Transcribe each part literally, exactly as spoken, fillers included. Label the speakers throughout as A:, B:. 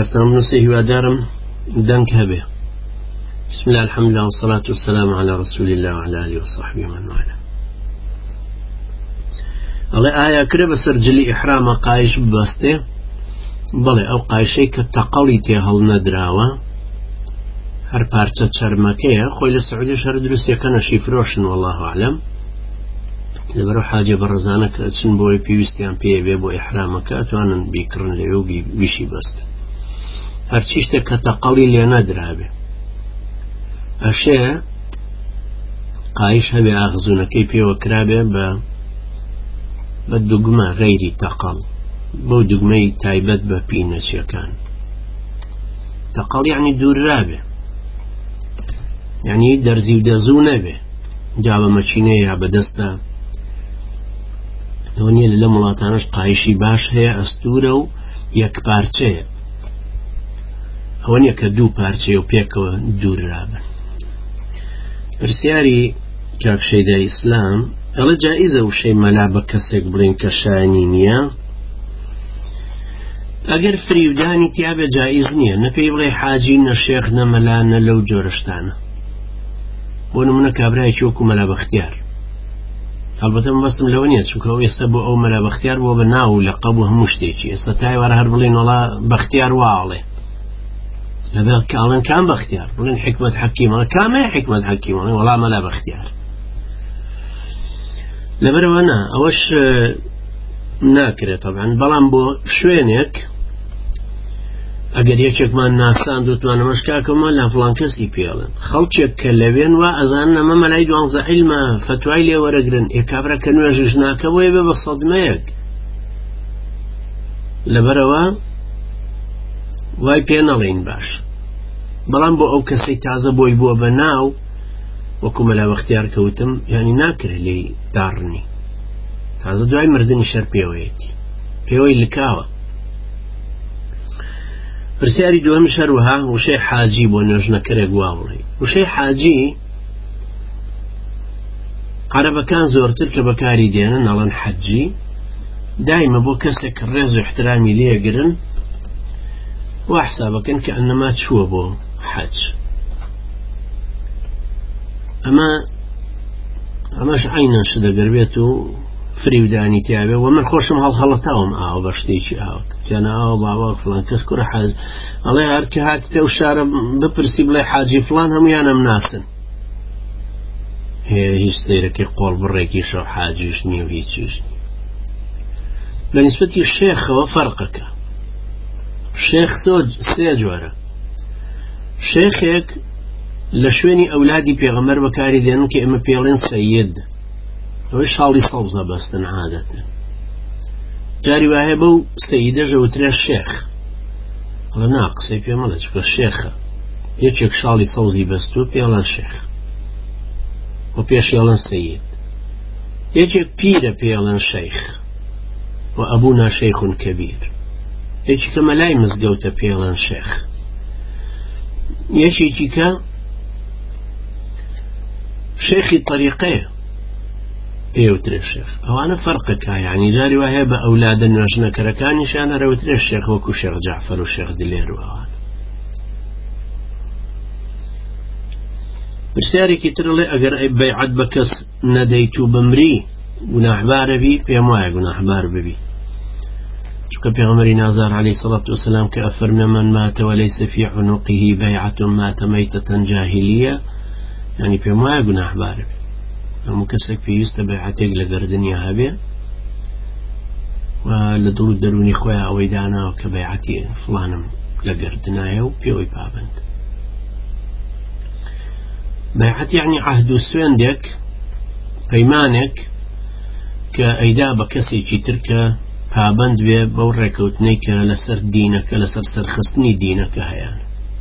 A: نسيه ودارم دنك هبه. بسم الله الحمد لله والصلاة والسلام على رسول الله وعلى آله وصحبه ومن والاه. الله آية كده بسرجلي إحرام قايش بسته بله أو قايشي كتقليتي هل ندراوة هر بارچة شرمكية خوي لسعودي شهر دروسية كان شيفروشن والله أعلم لبرو حاجة برزانك أتشن بوي بيوستيان بيه بيه بو إحرامك أتوانا بيكرن ليو بيشي بست هرچيشتا كتقلي لي ندرابه أشياء قايش هبي أغزونكي بيه وكرابه ب بدقمة غيري تقل بو دقمي تايبت ببينس يكان تقل يعني دور رابه يعني درزي ودازونه به جابه مچينه يا بدسته لوني لله ملاتانش قايشي باش هي أستورة و يك بارچه هوني كدو بارچه و بيكو دور رابه برسياري كاك شيدا إسلام ألا جائزة وشي ملعبة كسيك بلين كشانينيا أجر فريوداني تيابة جائزنيا نبي بلي حاجين الشيخ نملانا لو جورشتانا ونمنا كابراي شوكو ملعبة اختيار البته مبسم لونيت شو كو يستبو أو ملعبة اختيار بو بناو لقبو همشتيشي استطاعي ورهر بلين ولا باختيار واعلي لبا كالن كان باختيار بلين حكمة حكيم ولا كامل حكمة حكيم ولا ملعبة اختيار لبروانا أوش ناكرة طبعا بلان بو شوينك اگر یەکێک مان ناسان دوتوانە مەشکاکەمە لا فلان کەسی پێڵن خەڵکێک کە لەوێن وا ئەزان نەمە مەلای دوانزە عیلمە فتوای لێ وەرەگرن ئێکابرا کە نوێژش ناکەوەیە بێ بە سەدمەیەک لەبەرەوە وای پێ نەڵێین باش بەڵام بۆ ئەو کەسەی تازە بۆی بووە بە ناو وەکو مەلا بەختیار کەوتم یعنی ناکرێ لێی داڕنی تازە دوای مردنی شەر پێوەیەتی پێوەی لکاوە برسياري دوهم شروها وشي حاجي بو نوجنا كريق واولي وشي حاجي عربا كان زورتر كبكاري دينا نالان حجي دايما بو كسك الرز واحترامي ليه قرن وحسابك كأنما تشوى بو حج اما اماش عينا شده قربيتو فريوداني تيابه ومن خوشم هالخلطاهم آو باشتيشي آوك كان آو باوك فلان كس كورا حاج الله هركي هاتي تو شارب بپرسي بلاي حاجي فلان هم يانا مناسن هيش سيركي قول بريكي شو حاجيشني وهيتشيشني بالنسبة للشيخ هو فرقك الشيخ سيجوره شيخك لشويني أولادي بيغمر بكاري دينك إما بيغلين سيد وش حالي صوبزة بستن عادة جاري واهبو سيدة جوتري الشيخ قال ناقص يبيا ملج الشيخة يتشك شالي صوزي بستو بيالان شيخ وبيش يالان سيد يتشك بيرا بيالان شيخ وأبونا شيخ كبير يتشك ملاي مزقوتا بيالان شيخ يتشك شيخي طريقيه بيوتري الشيخ أو أنا فرقك يعني جاري وهيبة أولادا نجنا كركاني شانا روتري الشيخ وكو شيخ جعفر والشيخ دلير وهذا برساري كتر لي أقر بيعت بكس نديتو بمري ونحبار بي بيموايا ونحبار بي شكا بيغمري نازار عليه الصلاة والسلام كأفرنا من مات وليس في عنقه بيعة مات ميتة جاهلية يعني بيموايا ونحبار بي مكسك في يستبعتك لقردنيا هبه ولدول دروني خويا أويدانا وكبيعتي فلانم لقردنايا وبيوي بابند بيعت يعني عهد سويندك بيمانك كأيدا بكسي ترك بابند بي بورك وتنيك لسر دينك لسر سرخصني دينك هيان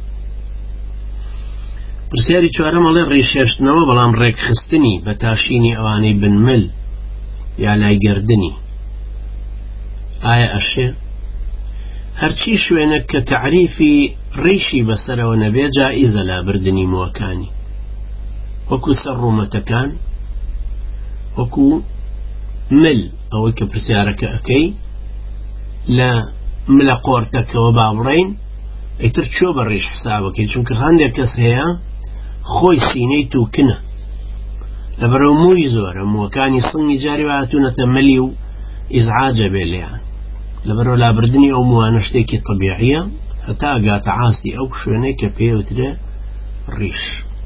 A: برسياري چوارم الله ريشيشت نوا بلام ريك خستني بتاشيني اواني بن مل يا لاي قردني آية أشياء هرچي شوينك كتعريفي ريشي بسر ونبي جائزة لا بردني موكاني وكو سر متكان وكو مل او كبرسيارك اكي لا ملا قورتك وبابرين ئیتر چۆ بەڕێژ حسابەکەی چونکە هەندێک کەس هەیە خۆی سینەی تووکنە لەبەرەوە مووی زۆرە مووەکانی سنگی جاری هاتوونەتە مەلی و ئیزعاجە بێ لێیان لەبەرەوە لابردنی ئەو مووانە شتێکی طبیعیە هەتا ئەگاتە عاسی ئەو شوێنەی کە پێوترێ ڕیش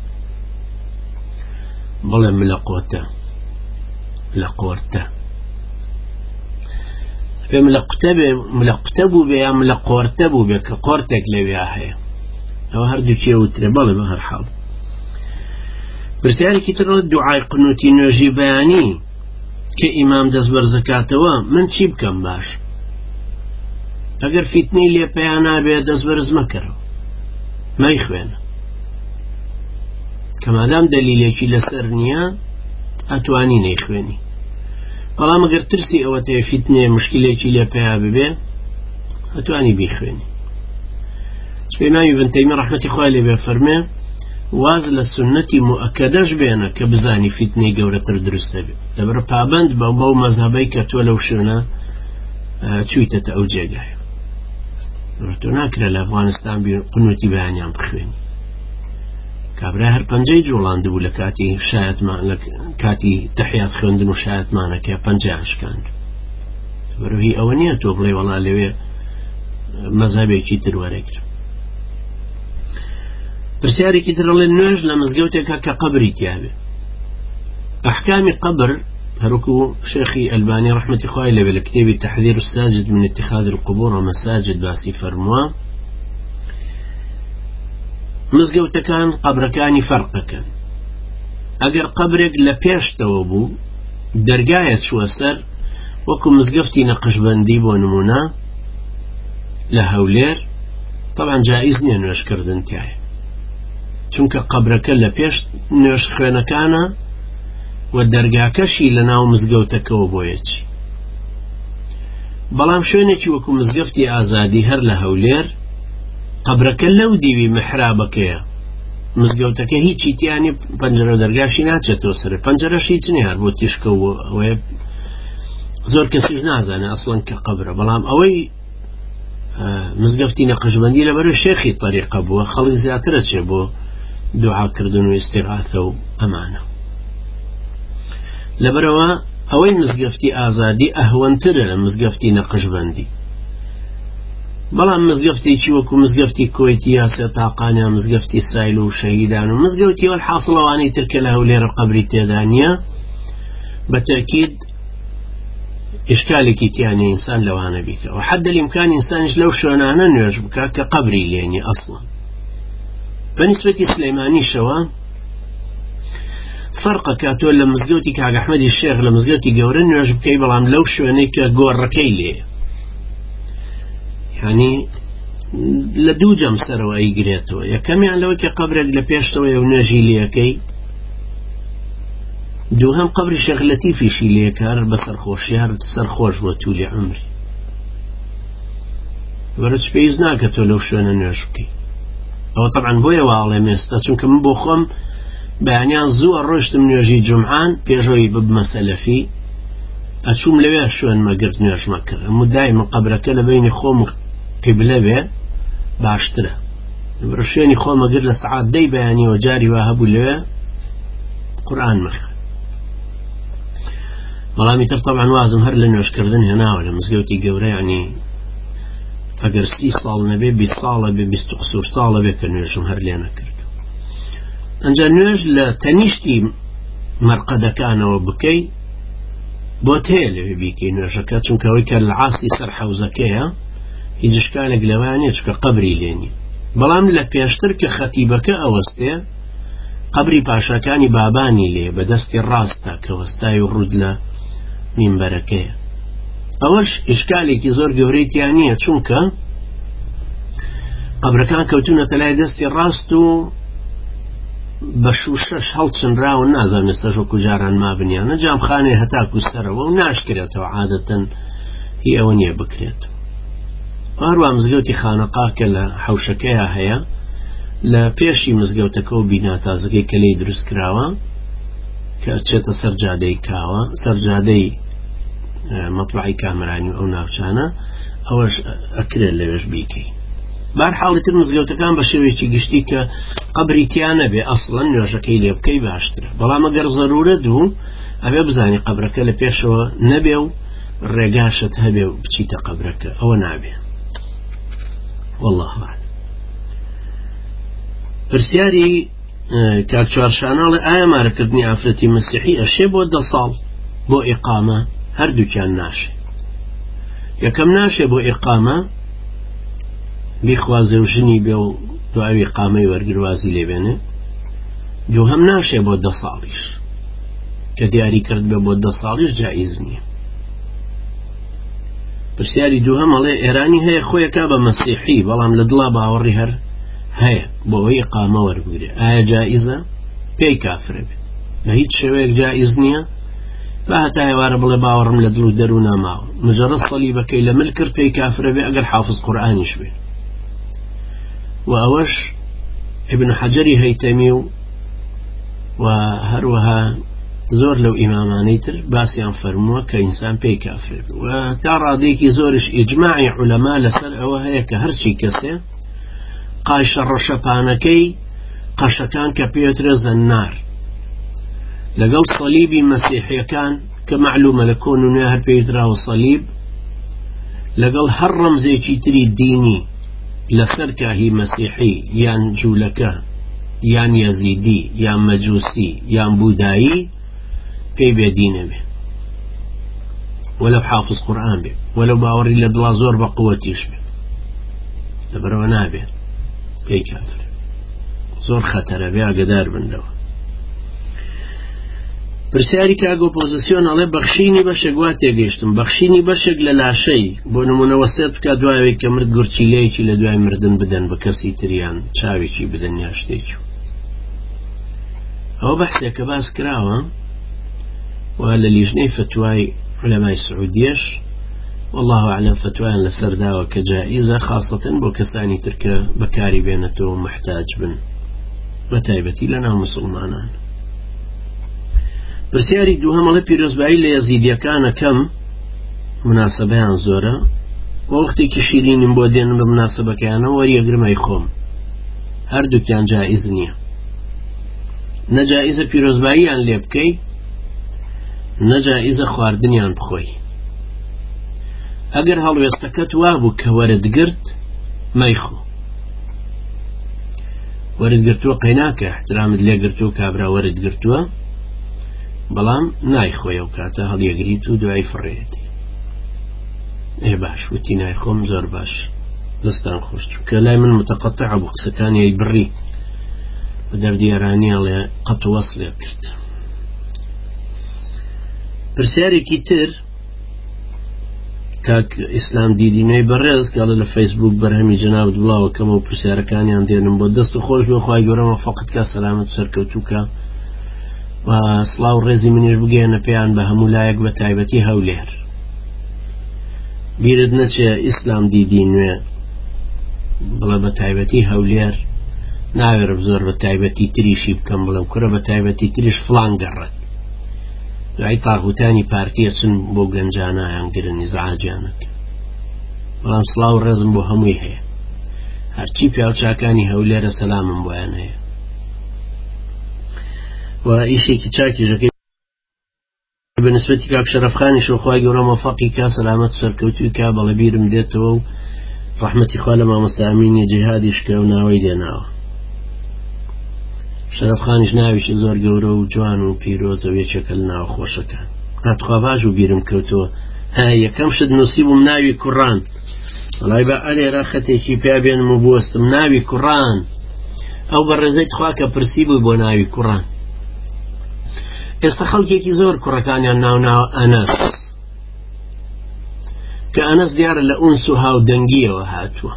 A: بڵێ ملە قۆتە لە قۆرتە پێ ملە قوتە بێ ملە قوتە بوو بێ یا ملە قۆرتە بوو بێ کە قۆرتێک لەوێ هەیە ئەوە هەردوو کێوترێ بەڵێ بە هەر حاڵ پرسیارێکی تر دوعای قنوتی نوێژی بەیانی کە ئیمام دەست بەرزەکاتەوە من چی بکەم باش ئەگەر فیتنەی لێ پێیان نابێ دەست بەرز مەکەرەوە مەی خوێنە کە مادام دەلیلێکی لەسەر نییە ئەتوانی نەیخوێنی بەڵام ئەگەر ترسی ئەوە تێ فیتنێ مشکلێکی لێ پێیا ببێ ئەتوانی بیخوێنی سپێماوی ابن تەیمیە ڕەحمەتی خوای لێ بێ فەرمێ واز لە سنەتی مؤەکەدەش بێنە کە بزانی فیتنەی گەورەتر دروستە بێ لەبەر پابند بە بەو مەذهەبەی کە تۆ لەو شوێنە چوویتەتە ئەو جێگایە تۆ ناکرێت لە ئەفغانستان بیر قنوتی بەیانیان بخوێنی کابرا هەر پەنجەی جوڵاندە بوو لە کاتی شایەتمان لە کاتی تەحیات خوێندن و شایەتمانەکە پەنجەیان شکاند بەرەوهی ئەوە نییە تۆ بڵێ وەڵا لەوێ مەذهەبێکی تر وەرەگرە پرسیارێکی ترڵێ نوێژ لە مزگەوتێکە کە قەبری تیاوێ ئەحکامی قەبر هەروکو شێخی ئەلبانی ڕەحمەتی خوای لێبێ لە کتێبی تەحذیر الساجد من اتخاذ القبور ومساجد باسی فەرمووە مزگەوتەکان قەبرەکانی فەرقەکەن ئەگەر قەبرێک لە پێشتەوە بوو دەرگایە چووە سەر وەکو مزگەفتی نەقشبەندی بۆ نمونە لە هەولێر طبعا جائز نییە نوێژکردن تایە چونکە قەبرەکە لە پێش نوێژ خوێنەکانە و دەرگاکەشی لە ناو مزگەوتەکەەوە بۆیەکی بەڵام شوێنێکی وەکو مزگەفتی ئازادی هەر لە هەولێر قەبرەکە لەو دیوی محرابەکەیە مزگەوتەکە هیچی تیانی پەنجەرە دەرگاشی ناچێتەوە سەر پەنجەرەش هیچ نیە هەر بۆ تیشکە و ئەوەیە زۆر کەسیش نازانێ ئەسڵەن کە قەبرە بەڵام ئەوەی مزگەفتی نەقشبەندی لەبەرەوەی شێخی طەریقە بووە خەڵک زیاترە چێ بۆ دوعاکردن و ئیستیغاثە و ئەمانە لەبەرەوە ئەوەی مزگەفتی ئازادی ئەهوەنترە لە مزگەفتی نەقشبەندی بەڵام مزگەفتێکی وەکو مزگەفتی کۆیتی یا سێتاقانیا مزگەفتی سایل و شەهیدان و مزگەوتی وەلحاصڵەوانەی ترکە لە هەولێرە قەبری تێدا نییە بەتەکید ئشکالێکی تیانێ ئینسان لەوانە بیکە و حد الإمکان ئینسانیش لەو شوێنانە نوێژ بکە کە قەبری لێنی ئەسڵا بەنسبەتی سلەیمانیشەوە فەرقەکە تۆ لە مزگەوتی کاک ئەحمەدی شێخ لە مزگەوتی گەورە نوێژ بکەی بەڵام لەو شوێنەی کە گۆڕەکەی لێ یعنی لە دوو جەم سەرەوە ئەیگرێتەوە یەکەمیان لەوەی کە قەبرێک لە پێشتەوە و نوێژی لێەکەی دووهەم قەبری شێخ لەتیفیشی لێکار بە سەرخۆشی هەر سەرخۆش بۆ توولی عمری وەرەچ پێویست ناکە تۆ لەو شوێنە نوێژ بکەی ئەوە طبعا بۆیە واڵێ مێستا چونکە من بۆ خۆم بەیانیان زووە ڕۆشتم نوێژی جومعان پێشەوەی ببمە سەلەفی ئەچووم لەوێ شوێن مەگرت نوێژ مەکرد ئەموو دایمە قەبرەکە لە بینی خۆم قیبلە بێ باشترە بەرە شوێنی خۆ مەگرت لە سەعات دەی بەیانیەوە جاری وا هەبوو لەوێ قورئان مەخوێن بەڵامی تر طبعا وازم هەر لە نوێژکردن هێناوە لە مزگەوتی گەورە یعنی ئەگەر سی ساڵ نەبێ بیست ساڵە بێ بیست و قسوور ساڵە بێ کە نوێژم هەر لێ نەکرد ئەنجا نوێژ لە تەنیشتی مەرقەدەکانەوە بکەی بۆ تەیە لەوێ بیکەی نوێژەکە چونکە ئەوەی کە لە عاسی سەر حەوزەکەیە هیچ شکالێک لەوایە نیە چونکە قەبری لێنی بەڵام لە پێشتر کە خەتیبەکە ئەوەستێ قەبری پاشەکانی بابانی لێ بەدەستی ڕاستە کە وەستای و ڕوود لە مینبەرەکەیە ئەوەش ئشکالێکی زۆر گەورەی تیان نییە چونکە قەبرەکان کەوتونەتە لای دەستی ڕاست و بە شوشەش هەڵچنراون نازانێ سەژۆک و جاران ما بنیانە جامخانەی هەتاکو سەرەوە و ناشکرێتەوە عادەتەن هی ئەوە نییە بکرێت هەروە مزگەوتی خانەقا کە لە حەوشەکەیە هەیە لە پێشی مزگەوتەکە و بینا تازەکەی کە لێی دروست کراوە کە چێتە سەرجادەی کاوە سەرجادەی مەطبعی کامرانی و ئەو ناوچانە ئەوەش ئەکرێت لەوێش بیکەی بار حاڵەتر مزگەوتەکان بە شێوەیەکی گشتی کە قەبری تیان نەبێ ئەسڵەن نوێژەکەی لێ بکەی باشترە بەڵام ئەگەر زەرورەت بوو ئەبێ بزانی قەبرەکە لە پێشەوە نەبێ و ڕێگاشت هەبێ و بچیتە قەبرەکە ئەوە نابێ والله أعلم. پرسیاری کاک چوارشاناڵی ئایا مارەکردنی ئافرەتی مەسیحی ئەشێ بۆ دە ساڵ بۆ ئیقامە؟ هەردووکیان ناشێ. یەکەم ناشێ بۆ ئیقامە بیخوازێ و ژنی بێ و دوای ئیقامەی وەرگروازی لێبێنێ. دووهەم ناشێ بۆ دە ساڵیش کە دیاری کرد بێ بۆ دە ساڵیش جائیز نییە. پرسیاری دووهەم ئەڵێ ئێرانی هەیە خۆیەکا بە مەسیحی بەڵام لە دڵا باوەڕی هەر هەیە بۆ ئەوەی ئیقامە وەربگرێ، ئایا جائیزە؟ پێی کافرە بێ، بە هیچ شێوەیەک جائیز نییە. با هەتا هێوارە بڵێ باوەڕم لە دڵ و دەرو ناماوە، مجرد سەلیبەکەی لە مل کرد پێی کافرە بێ ئەگەر حافظ قورئانیش بێ. و ئەوەش ابن حەجەری هەیتەمی و و هەروەها زۆر لەو ئیمامانەی تر باسییان فەرمووە کە ئینسان پێی کافرە بێ. و تا ڕادەیەکی زۆرش ئیجماعی عولەما لەسەر ئەوە هەیە کە هەرچی کەسێ قایشە ڕەشەپانەکەی قەشەکان کە پێوترە زەنار لەگەڵ سەلیبی مەسیحیەکان کە معلومە لە کۆن و نوێ هەر پێوتراوە سەلیب لەگەڵ هەر ڕەمزێکی تری دینی لەسەر کاهی مەسیحی یان جوولەکە یان یەزیدی یان مەجوسی یان بودایی پێی بێدینە بێ وەلەو حافظ قورئان بێ وەلەو باوەڕی لە دڵا زۆر بە قووەتیش بێ لەبەرەوە نابێ پێی کافرە. زۆر خەتەرە بێ ئاگادار بن لەوە. پرسیاری کاگۆ پۆزیسیۆن ئەڵێ بەخشینی بەشێک وا تێگەیشتم بەخشینی بەشێک لە لاشەی بۆ نمونە وەسێت بکە دوایەوەی کە مرد گورچیلەیەکی لە دوای مردن بدەن بە کەسی تریان چاوێکی بدەن یا شتێکی. ئەوە بەحسێک کە باس کراوە و لە لیژنەی فتوای علەمای سعودیەش والله أعلم فتوایان لەسەر داوە کە جائیزە خاصەتەن بۆ کەسانی تر کە بەکاری بێنێتەوە محتاج بن بە تایبەتی لەناو موسڵمانان. پرسیاری دووهەم ئەڵێ پیرۆزبایی لە یەزیدیەکانە کەم مناسبەیان زۆرە وەختێکی شیرینیم بۆ دێنم بە مناسبەکەیانە وەریەگرمەی خۆم هەردووکیان جائیز نییە. نەجائیزە پیرۆزباییان لێ بکەی نەجائیزە خواردنیان بخۆی. ئەگەر هەڵوێستەکەت وابوو کە وەرتگرت مەیخۆ وەرتگرتووە قەیناکە احترامت لێگرتووە کابرا وەرتگرتووە بەڵام نایخۆی ئەو کاتە هەڵیەگریت و دوای فڕێتی ئێ باش وتی نایخۆم زۆر باش دەستان خۆش چووکە لای من متەقەطع بوو قسەکانی بڕی بە دەردیێرانیاڵێ قەت وەسڵێ کرد. پرسیارێکی تر کاک ئیسلام دیدینەی بەڕێز کە لە فەیسبوک بەرهەمی جەنابەت بڵاوە کەمە و پرسیارەکانیان دێنم بۆ دەست و خۆش بێ خوای گەورە فەقەت کا سەلامەت سەرکەوتووکە و سڵاو ڕێزی منیش بگەێنە پێیان بە هەموو لایەک بە تایبەتی هەولێر. بیرت نەچێ ئیسلام دیدی نوێ بڵێ بە تایبەتی هەولێر ناوێرە زۆر بە تایبەتی تریشی بکەم بڵێم کورە بە تایبەتی تریش فڵان گەڕێت دوای تاغوتانی پارتیە چن بۆ گەنجانایان گرن نزعاجیانەکە. بەڵام سڵاو ڕێزم بۆ هەمووی هەیە هەرچی پیاوچاکانی هەولێرە سەلامم بۆیان هەیە. و ئیشێکی چاکیژەکەی بەنسبەتی کاک شەرەفخانی شۆخوای گەورە مەوفەقی کا سەلامەت سەرکەوتووی کا بەڵێ بیرم دێتەوە و ڕەحمەتی خوا لە مامۆستا ئەمینی جیهادیش کە و ناوەی لێناوە. شەرەفخانیش ناویشی زۆر گەورە و جوان و پیرۆزە وێچەکە لە ناو خۆشەکان هاتخوا باش و بیرم کەوتەوە ها یەکەم شت نووسیبووم ناوی کوڕان وەڵای بە ئەلێرا خەتێکی پیا بێنم و بوەستم ناوی کوڕان ئەو بە ڕێزەی تخوا کە پرسی بووی بۆ ناوی کوڕان. ئێستا خەڵکێکی زۆر کوڕەکانیان ناو ناو ئەنەس کە ئەنەس دیارە لە ئونس و هاودەنگیەوە هاتووە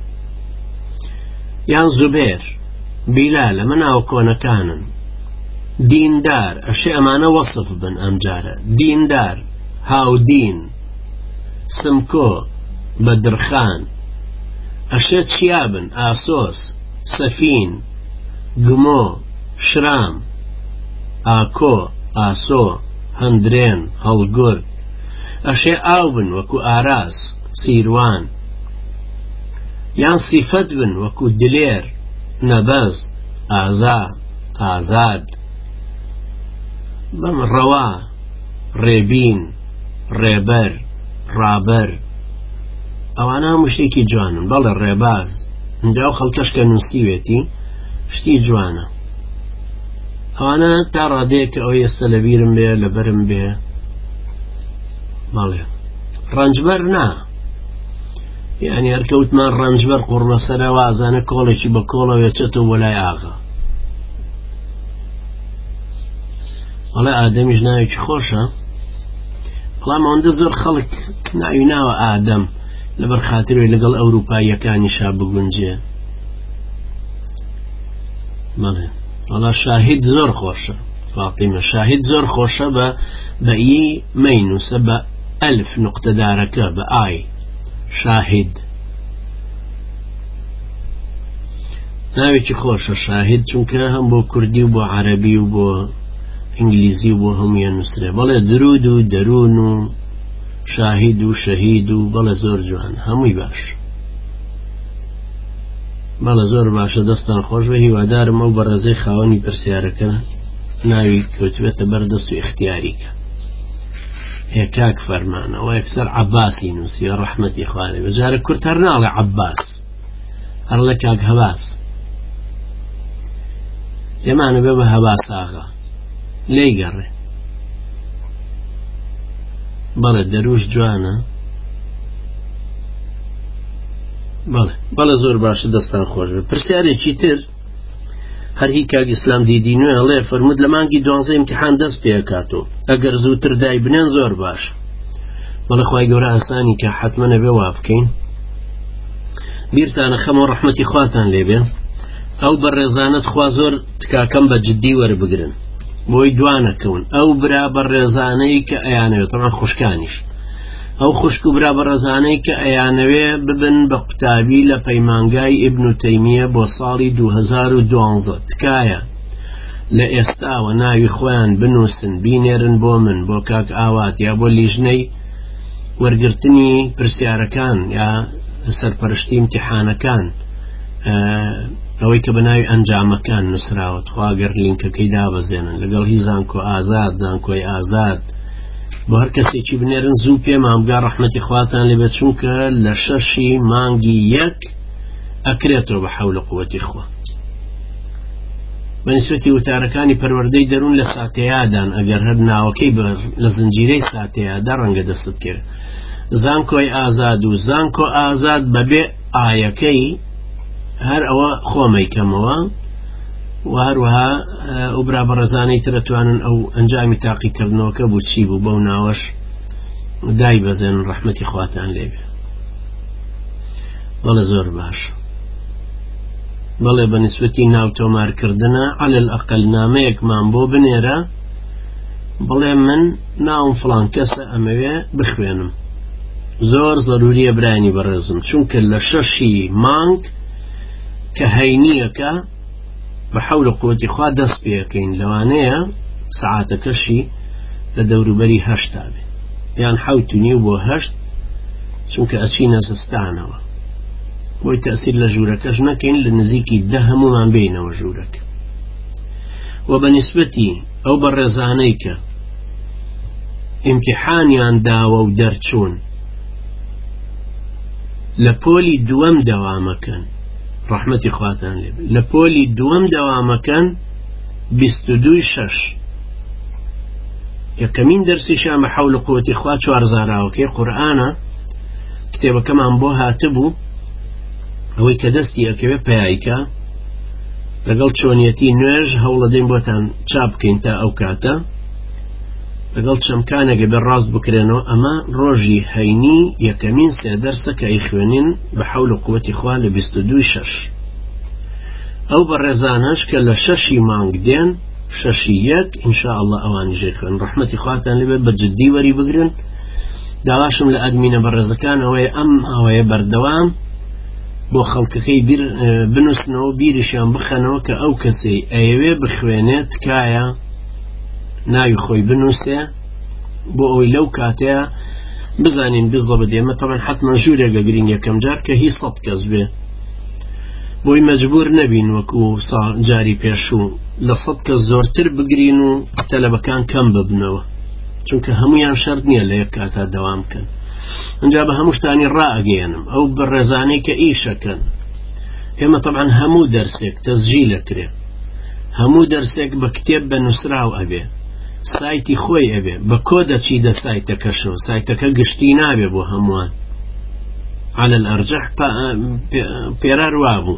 A: یان زوبێر بیلال ئەمە ناو کۆنەکانن. دیندار ئەشێ ئەمانە وەسف بن ئەمجارە دیندار هاودین سمکۆ بەدرخان ئەشێ چیا بن ئاسۆس سەفین گمۆ شرام ئاکۆ ئاسۆ هەندرێن هەڵگورد ئەشێ ئاو بن وەکو ئاراس سیروان یان صفەت بن وەکو دلێر، نەبەز، ئازا، ئازاد، بەم ڕەوا، ڕێبین، ڕێبەر، ڕابەر، ئەوانە هەموو شتێکی جوانن. بەڵێ ڕێباز ئەو خەڵکەش کە نووسیوێتی شتی جوانە. ئەوانە تا ڕادەیە کە ئەو ئێستا لەبیرم بێ لەبەرم بێ. بەڵێ ڕەنجبەر نا، یعنی هەرکەوتمان ڕەنجبەر قوڕبەسەرەوە ئازانە کۆڵێکی بە کۆڵەوێ چێتەوە بۆ لای ئاغا. وەڵێ ئادەمیش ناوێکی خۆشە. بەڵام ئەوەندە زۆر خەڵک ناوی ناوە ئادەم لەبەر خاترەوەی لەگەڵ ئەوروپاییەکانی شا بگونجێ. بەڵێ وەڵا شاهید زۆر خۆشە. فاتیمە شاهید زۆر خۆشە بە بە ئی مەینوسە بە ئەلف نوقتەدارەکە بە ئای شاهید. ناوێکی خۆشە شاهید، چونکە هەم بۆ کوردی و بۆ عەرەبی و بۆ ئینگلیزی و بۆ هەموویان نووسرێ. بەڵێ درود و دەروون و شاهید و شەهید و بەڵێ زۆر جوان، هەمووی باش. بەڵێ زۆر باشە، دەستان خۆش بە. هیوادارم ئەو بەڕێزەی خاوەنی پرسیارەکە ناوی کەوتوێتە بەردەست و اختیاریکە. هێکاک فەرمانە و یەکسەر عەباسی نووسیە ڕەحمەتی خوا لێبێ. جارە کورد هەر ناڵێ عەباس، هەرڵێ کاک هەباس. لێمانە بێ بە هەباس ئاغا لێی گەڕێ. بەڵێ دەروش جوانە. بەڵێ بەڵێ زۆر باشە، دەستان خۆش بێ. پرسیارێکی تر هەر هی کاک ئیسلام دیدی نوێ ئەڵێ فەرموود لە مانگی دوانزەی ئیمتیحان دەست پێکاتەوە، ئەگەر زووتر دای بنێن زۆر باش. بەڵێ خوای گەورە ئاسانی کە حتمە نەبێ وا بکەین. بیرتانە خەمەوە ڕەحمەتی خواتان لێبێ. ئەو بەڕێزانەت خوا زۆر تکاکەم بە جددی وەربگرن بۆی دوانەکەون. ئەو برا بەڕێزانەی کە ئەیانەوێت تەمان خوشکانیش، ئەو خوشک و برا بەڕێزانەی کە ئەیانەوێ ببن بە قوتابی لە پەیمانگای ئیبن تەیمیە بۆ ساڵی دوو هەزار و دوانزە، تکایە لە ئێستاوە ناوی خۆیان بنووسن بینێرن بۆ من، بۆ کاک ئاوات، یا بۆ لیژنەی وەرگرتنی پرسیارەکان یا سەرپەرشتی ئیمتیحانەکان، ئەوەی کە بەناوی ئەنجامەکان نووسراوەت. خوا گەر لینکەکەی دابەزێنن لەگەڵ هی زانکۆ ئازاد، زانکۆی ئازاد، بۆ هەر کەسێکی بنێرن زوو پێم ئامگا ڕەحمەتی خواتان لێبێت، چونکە لە شەشی مانگی یەک ئەکرێتەوە بە حەول و قووەتی خوا. بەنسبەتی وتارەکانی پەروەردەی دەروون لە ساتەیادان ئەگەر هەر ناوەکەی لە زنجیرەی ساتەیادا ڕەنگە دەست کرد. زانکۆی ئازاد و زانکۆ ئازاد بەبێ ئایەکەی هەر ئەوە خۆمەیکەمەوە، و هەروەها ئەو برا بەڕێزانەی ترەتوانن ئەو ئەنجامی تاقیکردنەوەکە بوو چی بوو بەو ناوەش دای بەزێن ڕەحمەتی خواتان لێبێ. بەڵێ زۆر باش. بەڵێ بەنسبەتی ناو تۆمارکردنە عەلە الئەقەل نامەیەکمان بۆ بنێرە، بڵێ من ناوم فڵان کەسە ئەمەوێ بخوێنم. زۆر زەروریە برانی بەڕێزم، چونکە لە شەشی مانگ کە هەینیەکە بە حەول و قووەتی خوا دەست پێەکەین، لەوانەیە سەعاتەکەشی لە دەوروبەری هەشتا بێ، یان حەوت و نیو بۆ هەشت، چونکە ئەچینە زستانەوە. بۆی تەئسیر لە ژوورەکەش نەکەین، لە نزیکی دە هەمومان بینەوە ژوورەکە. و بەنسبەتی ئەو بەڕێزانەی کە ئیمتیحانیان داوە و دەرچوون لە پۆلی دووەم دەوامەکەن، ڕەحمەتی خواتان لێبێ، لە پۆلی دووەم دەوامەکەن بیست و دووی شەش، یەکەمین دەرسیشان بە حەول و قووەتی خوا چوارزاراوەکەی قورئانە، کتێبەکەمان بۆ هاتبوو ئەوەی کە دەستی ئەکەوێ پەیایکە لەگەڵ چۆنیەتی نوێژ هەوڵەدەین بۆتان چاپ بکەین تا ئەو کاتە، لەگەڵ چەمکانێکە بێ ڕاست بکرێنەوە. ئەمە ڕۆژی هەینی یەکەمین سێ دەرسە کە ئەیخوێنین بە حەول و قووەتی خوا لە بیست و دووی شەش. ئەو بەڕێزانەش کە لە شەشی مانگ دێن، شەشی یەک ئینشاء الله ئەوانی ژێ خوێن، ڕەحمەتی خواتان لێبێت بە جددی وەری بگرن. داواشم لە ئەدمینە بەڕێزەکان ئەوەیە ئەم ئەوەیە بەردەوام بۆ خەڵکەکەی بیر بنووسنەوە، بیریشیان بخەنەوە کە ئەو کەسەی ئەیەوێ بخوێنێت تکایە ناوی خۆی بنووسێ، بۆ ئەوەی لەو کاتەیە بزانین بزە بدێمە. تەمەن حتمما ژوورێک ئەگرین یەکەم جار کە هی سەد کەس بێ، بۆی مەجبور نەبین وەکو جاری پێشوو لە سەد کەس زۆرتر بگرین و تەلەبەکان کەم ببنەوە، چونکە هەمویان شەرت نییە لە یەک کاتا دەوام بکەن. ئەنجا بە هەموو شتانی ڕائەگەێنم ئەو بەڕێزانەی کە ئیشەکەن. ئێمە طبعا هەموو دەرسێک تەسجیل ئەکرێ، هەموو دەرسێک بە کتێب بە نووسراو ئەبێ، سایتی خۆی ئەبێ، بە کۆ دەچیدە سایتەکەشەوە، سایتەکە گشتی نابێ بۆ هەمووان. على الأرجح پێرار وابوو.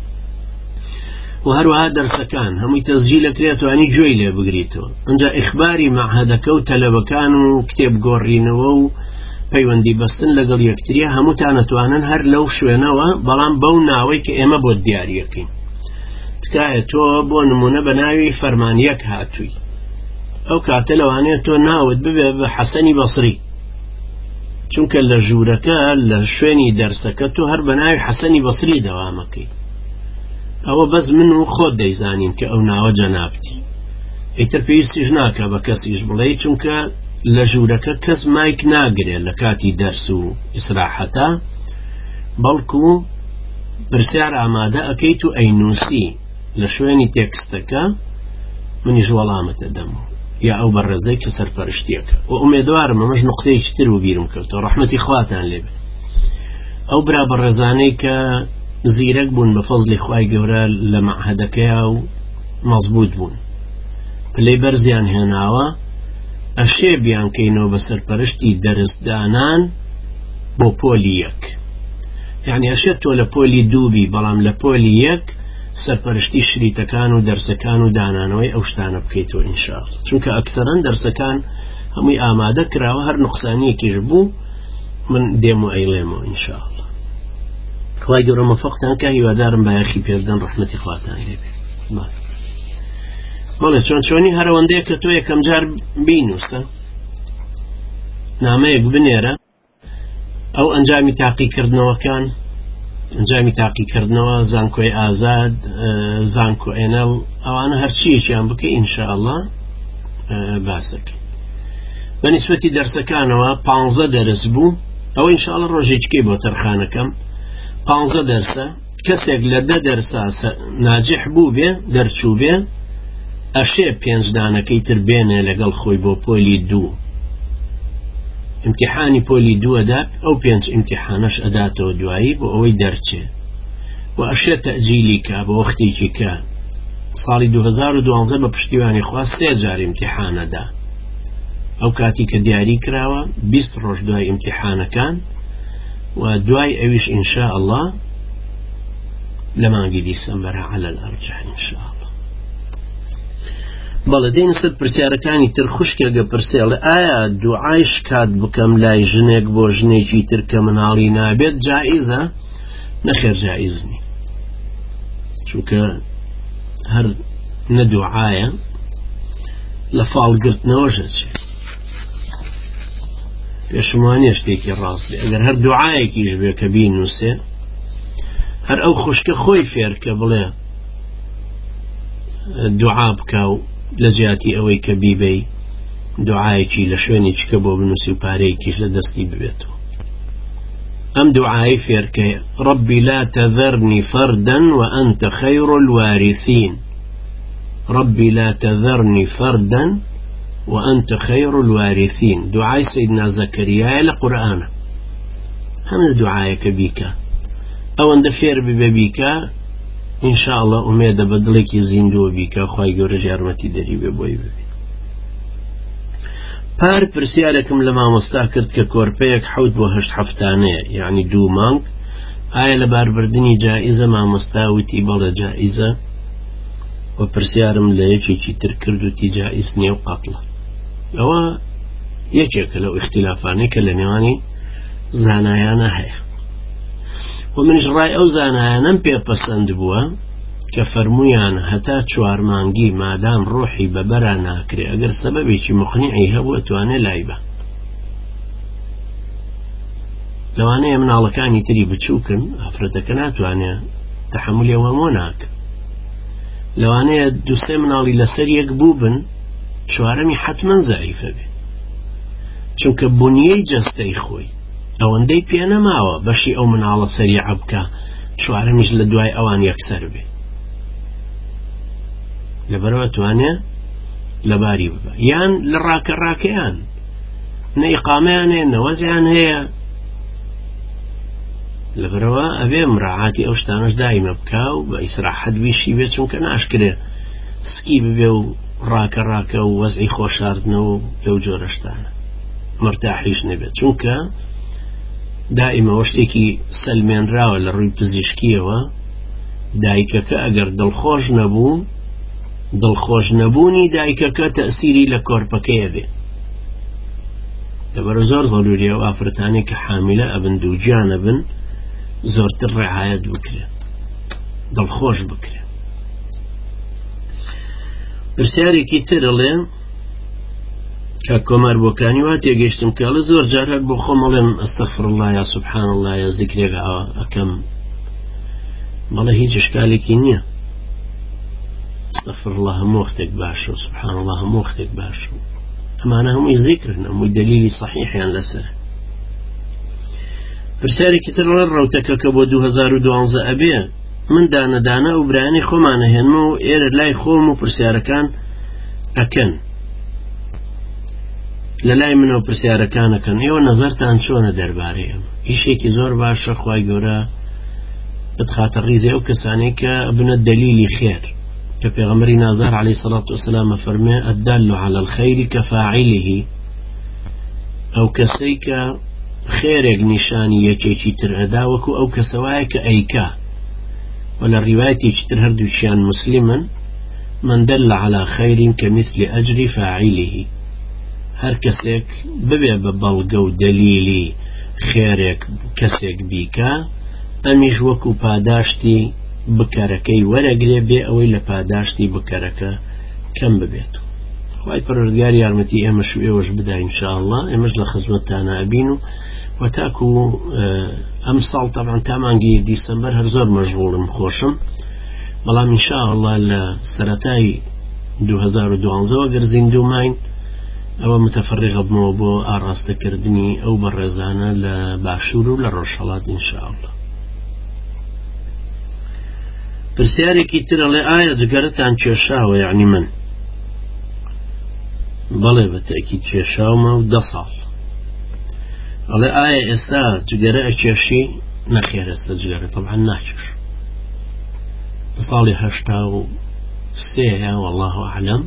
A: و هەروەها دەرسەکان هەمووی تەسجیل ئەکرێت و ئەنی گوێی لێ بگریتەوە. ئەنجا ئیخباری مەعهەدەکە و تەلەبەکان و کتێب گۆڕینەوە و پەیوەندی بەستن لەگەڵ یەکتریە هەمووتان ئەتوانن هەر لەو شوێنەوە، بەڵام بەو ناوەی کە ئێمە بۆ دیاریەکەین. تکایە تۆ بۆ نمونە بە ناوی فەرمانیەک هاتووی، ئەو کاتە لەوانەیە تۆ ناوت ببێ بە حەسەنی بەسری، چونکە لە ژوورەکە لە شوێنی دەرسەکە تۆ هەر بە ناوی حەسەنی بەسری دەوامەکەی. ئەوە بەس من و خۆت دەیزانین کە ئەو ناوە جەنابتی، ئیتر پێویستیش ناکە بە کەسیش بڵێ، چونکە لە ژوورەکە کەس مایک ناگرێت لە کاتی دەرس و ئیسراحەتە، بەڵکو پرسیار ئامادە ئەکەیت و ئەینووسی لە شوێنی تێکستەکە، منیش وەڵامت دەدەم یا ئەو بەڕێزەی کە سەرپەرشتیەکە. و ئومێدوارم ئەمەش نوقتەیەکی تر و بیرم کەوتەوە، ڕەحمەتی خواتان لێبێ. ئەو برا بەڕێزانەی کە زیرەک بوون بە فەزلی خوای گەورە لە مەعهەدەکەیە و مەزبوط بوون، پلەی بەرزیان هێناوە، ئەشێ بیان کەینەوە بە سەرپەرشتی دەرسدانان بۆ پۆلی یەک. یعنی ئەشێت تۆ لە پۆلی دووبی، بەڵام لە پۆلی یەک سەرپەرشتی شریتەکان و دەرسەکان و دانانەوەی ئەو شتانە بکەیتەوە ئینشاءڵڵا، چونکە ئەکسەرەن دەرسەکان هەمووی ئامادە کراوە، هەر نوقسانیەکیش بوو من دێم و ئەیڵێمەوە ئینشاءڵڵا. خوای گەورە مەوفەقتان کە، هیوادارم بایەخی پێبدەن، ڕەحمەتی خواتان لێبێ. بەڵێ چۆن چۆنی هەرەوەندەیە کە تۆ یەکەم جار بینووسە، نامەیەک بنێرە، ئەو ئەنجامی تاقیکردنەوەکان، ئەنجامی تاقیکردنەوە، زانکۆی ئازاد، زانکۆ ئێنەڵ، ئەوانە هەرچیەکیان بکەی ئینشاءڵڵا باسەکەی. بە نیسبەتی دەرسەکانەوە پانزە دەرس بوو، ئەوە ئینشاءڵڵا ڕۆژێکێ بۆ تەرخانەکەم، پانزە دەرسە، کەسێک لە دە دەرسا ناجح بوو بێ، دەرچوو بێ، ئەشێ پێنجدانەکەی تر بێنێ لەگەڵ خۆی بۆ پۆلی دوو، امتحانی پۆلی دوو ئەدات، ئەو پێنج امتحانەش ئەداتەوە دوایی بۆ ئەوەی دەرچێ، و ئەشێ تەجیلی کا بە وەختێکی کە. ساڵی دوو هەزار و دوانزە بە پشتیوانی خوا سێ جار امتحانەدا، ئەو کاتی کە دیاری کراوە بیست ڕۆژ دوای امتحانەکان، و دوای ئەویش ئینشاءڵڵا لە مانگی دیسەمبەرە على الأرجح ئینشاءڵڵا. بەڵێ دێنە سەر پرسیارەکانی تر خوشکێگە پرسێڵێ ئایا دوعای شکات بکەم لای ژنێک بۆ ژنێکی تر کە مناڵی نابێت جائیزە؟ نەخێر جائیز نی، چونکە هەر نەدوعایە لە فاڵگرتنەوەشە چێ، پێشمانیە شتێکی ڕاست بێ. ئەگەر هەر دوعایەکیش بێ کە بینووسێ، هەر ئەو خوشکە خۆی فێرکە بڵێ دوعا بکە و لە زیاتی ئەوەی کە بیبەی دوعایەکی لە شوێنی چکە بۆ بنووسی و پارەیەکیش لە دەستی ببێتەوە. ئەم دوعای فێرکەیە، ربي لا تذرني فردا وأنت خير الوارثين، ربي لا تذرني فردا وأنت خير الوارثين. دعاء سيدنا زكريا لقرآن هم دعاءك بك أو أن دفير ببيك إن شاء الله أميد بدلك زندو بك خواهي قرر جارمتي دريب بوي ببي. پار پرسیارێکم لە مامۆستا کرد کە کۆرپەیەک حەوت بۆ هەشت هەفتانەیە، یعنی دوو مانگ، ئایا لە باربردنی جائزە؟ مامۆستا وتی بەڵێ جائزە، و پرسیارم لە یەکێکی تر کرد وتی جائز نییە و قەتڵە. ئەوە یەکێکە لەو اختلافانەی کە لە نێوانی زانایانە هەیە، و منیش ڕای ئەو زانایانەم پێپەسەند بووە کە فەرمویان هەتا چوار مانگی مادام ڕۆحی بەبەرا ناکرێ، ئەگەر سەبەبێکی مقنعی هەبوو ئەتوانێ لای بە. لەوانەیە مناڵەکانی تری بچووکن، ئافرەتەکە ناتوانێ تەحملی ئەوەمۆ ناکە، لەوانەیە دووسێ مناڵی لەسەر یەک بوو بن، چوارەمی حتمەن زەعیفە بێ، چونکە بنیەی جەستەی خۆی ئەوەندەی پێ نەماوە بەشی ئەو مناڵە سەریع بکە چوارەمیش لە دوای ئەوان یەکسەر بێ لەبەرەوە توانێ لەباری ببە یان لە ڕاکە ڕاکەیان نە ئیقامەیان هەیە نەوەزیان هەیە لەبەرەوە ئەبێ مراعاتی ئەو شتانەش دایمە بکا و بە ئیسراحەت ویشی بێت چونکە ناشکرێ سکی ببێ و ڕاکە ڕاکە و وەزعی خۆشاردنەوە لەو جۆرە شتانە مرتاحیش نەبێت چونکە دائیمەوە شتێکی سەلمێنراوە لە ڕووی پزیشکیەوە دایکەکە ئەگەر دڵخۆش نەبوو دڵخۆش نەبوونی دایکەکە تەئسیری لە کۆرپەکەیە بێ لەبەرە زۆر ضروریە و ئافرەتانی کە حامیلە ئەبن دووجیانە بن زۆرتر ڕێعایەت بکرێ دڵخۆش بکرێ پرسیارێکی ترڵێ کە کۆمار بۆکانی وا تێگەیشتم کاڵە زۆر جار هەر بۆ خۆمەڵێم ئەستەغفر الله یا سوبحان الله یا زیکرێک ئەکەم بەڵێ هیچ اشکالێکی نییە استغفر الله هەموو وەختێک باشە و سبحان الله هەموو وەختێک باشە ئەمانە هەمووی ذیکرن هەمووی دەلیلی صحیحیان لەسەر پرسیارێکی تر لە ڕەوتەکە کە بۆ دوو هەزار و دوانزە ئەبێ من دانەدانە و برایانی خۆمانە هێنمەوە و ئێرە لای خۆم و پرسیارەکان ئەکەن لە لای منەوە پرسیارەکانەکەن ئێوە نەزەرتان چۆنە دەربارەی ئەم ئیشێکی زۆر باشە خوای گەورە بتخاتە ڕیزی ئەو کەسانەی کە بنە دەلیلی خێر کە پێغەمبەری نازار عەلەیهی سەڵات وەسەلام فەرمێ الدال عەلى الخەیر کەفاعیله ئەو کەسەی کە خێرێک نیشانی یەکێکی تر ئەدا وەکو ئەو کەسەوایە کە ئەیکا و لە ڕیوایەتێکی تر هەردووچیان مسلمن من دل على خير كمثل أجر فاعله هەر کەسێک ببێ بە بەڵگە و دەلیلی خێرێک کەسێک بیکا ئەمیش وەکو پاداشتی بکارەکەی وەرەگرێ بێ ئەوەی لە پاداشتی بکارەکە کەم ببێت خوای پەروەردگار یارمەتی ئێمەش و ئێوەش بدا ئینشاءالله ئێمەش لە خزمەتتانە ئەبین و وەتاکو ئەم ساڵ تەبعاً تا مانگی دیسەمبەر هەر زۆر مەشغوڵم خۆشم بەڵام ئینشاءالله لە سەرەتای دوو هەزار و دوانزەوە گەر زیندووماین ئەوە متفرغە بمەوە بۆ ئاڕاستەکردنی ئەو بەڕێزانە لە باشوور و لە ڕۆژهەڵات ئینشاءالله پرسیارێکی ترەڵێ ئایا جگەرەتان کێشاوە یعنی من بەڵێ بە تەئکید کێشاومە و دە ساڵ ئەڵێ ئایا ئێستا جگەرە ئەکێشی نەخێر ئێستا جگەرە طبعا ناکێش لە ساڵی هەشتا و سێە والله ئەعلەم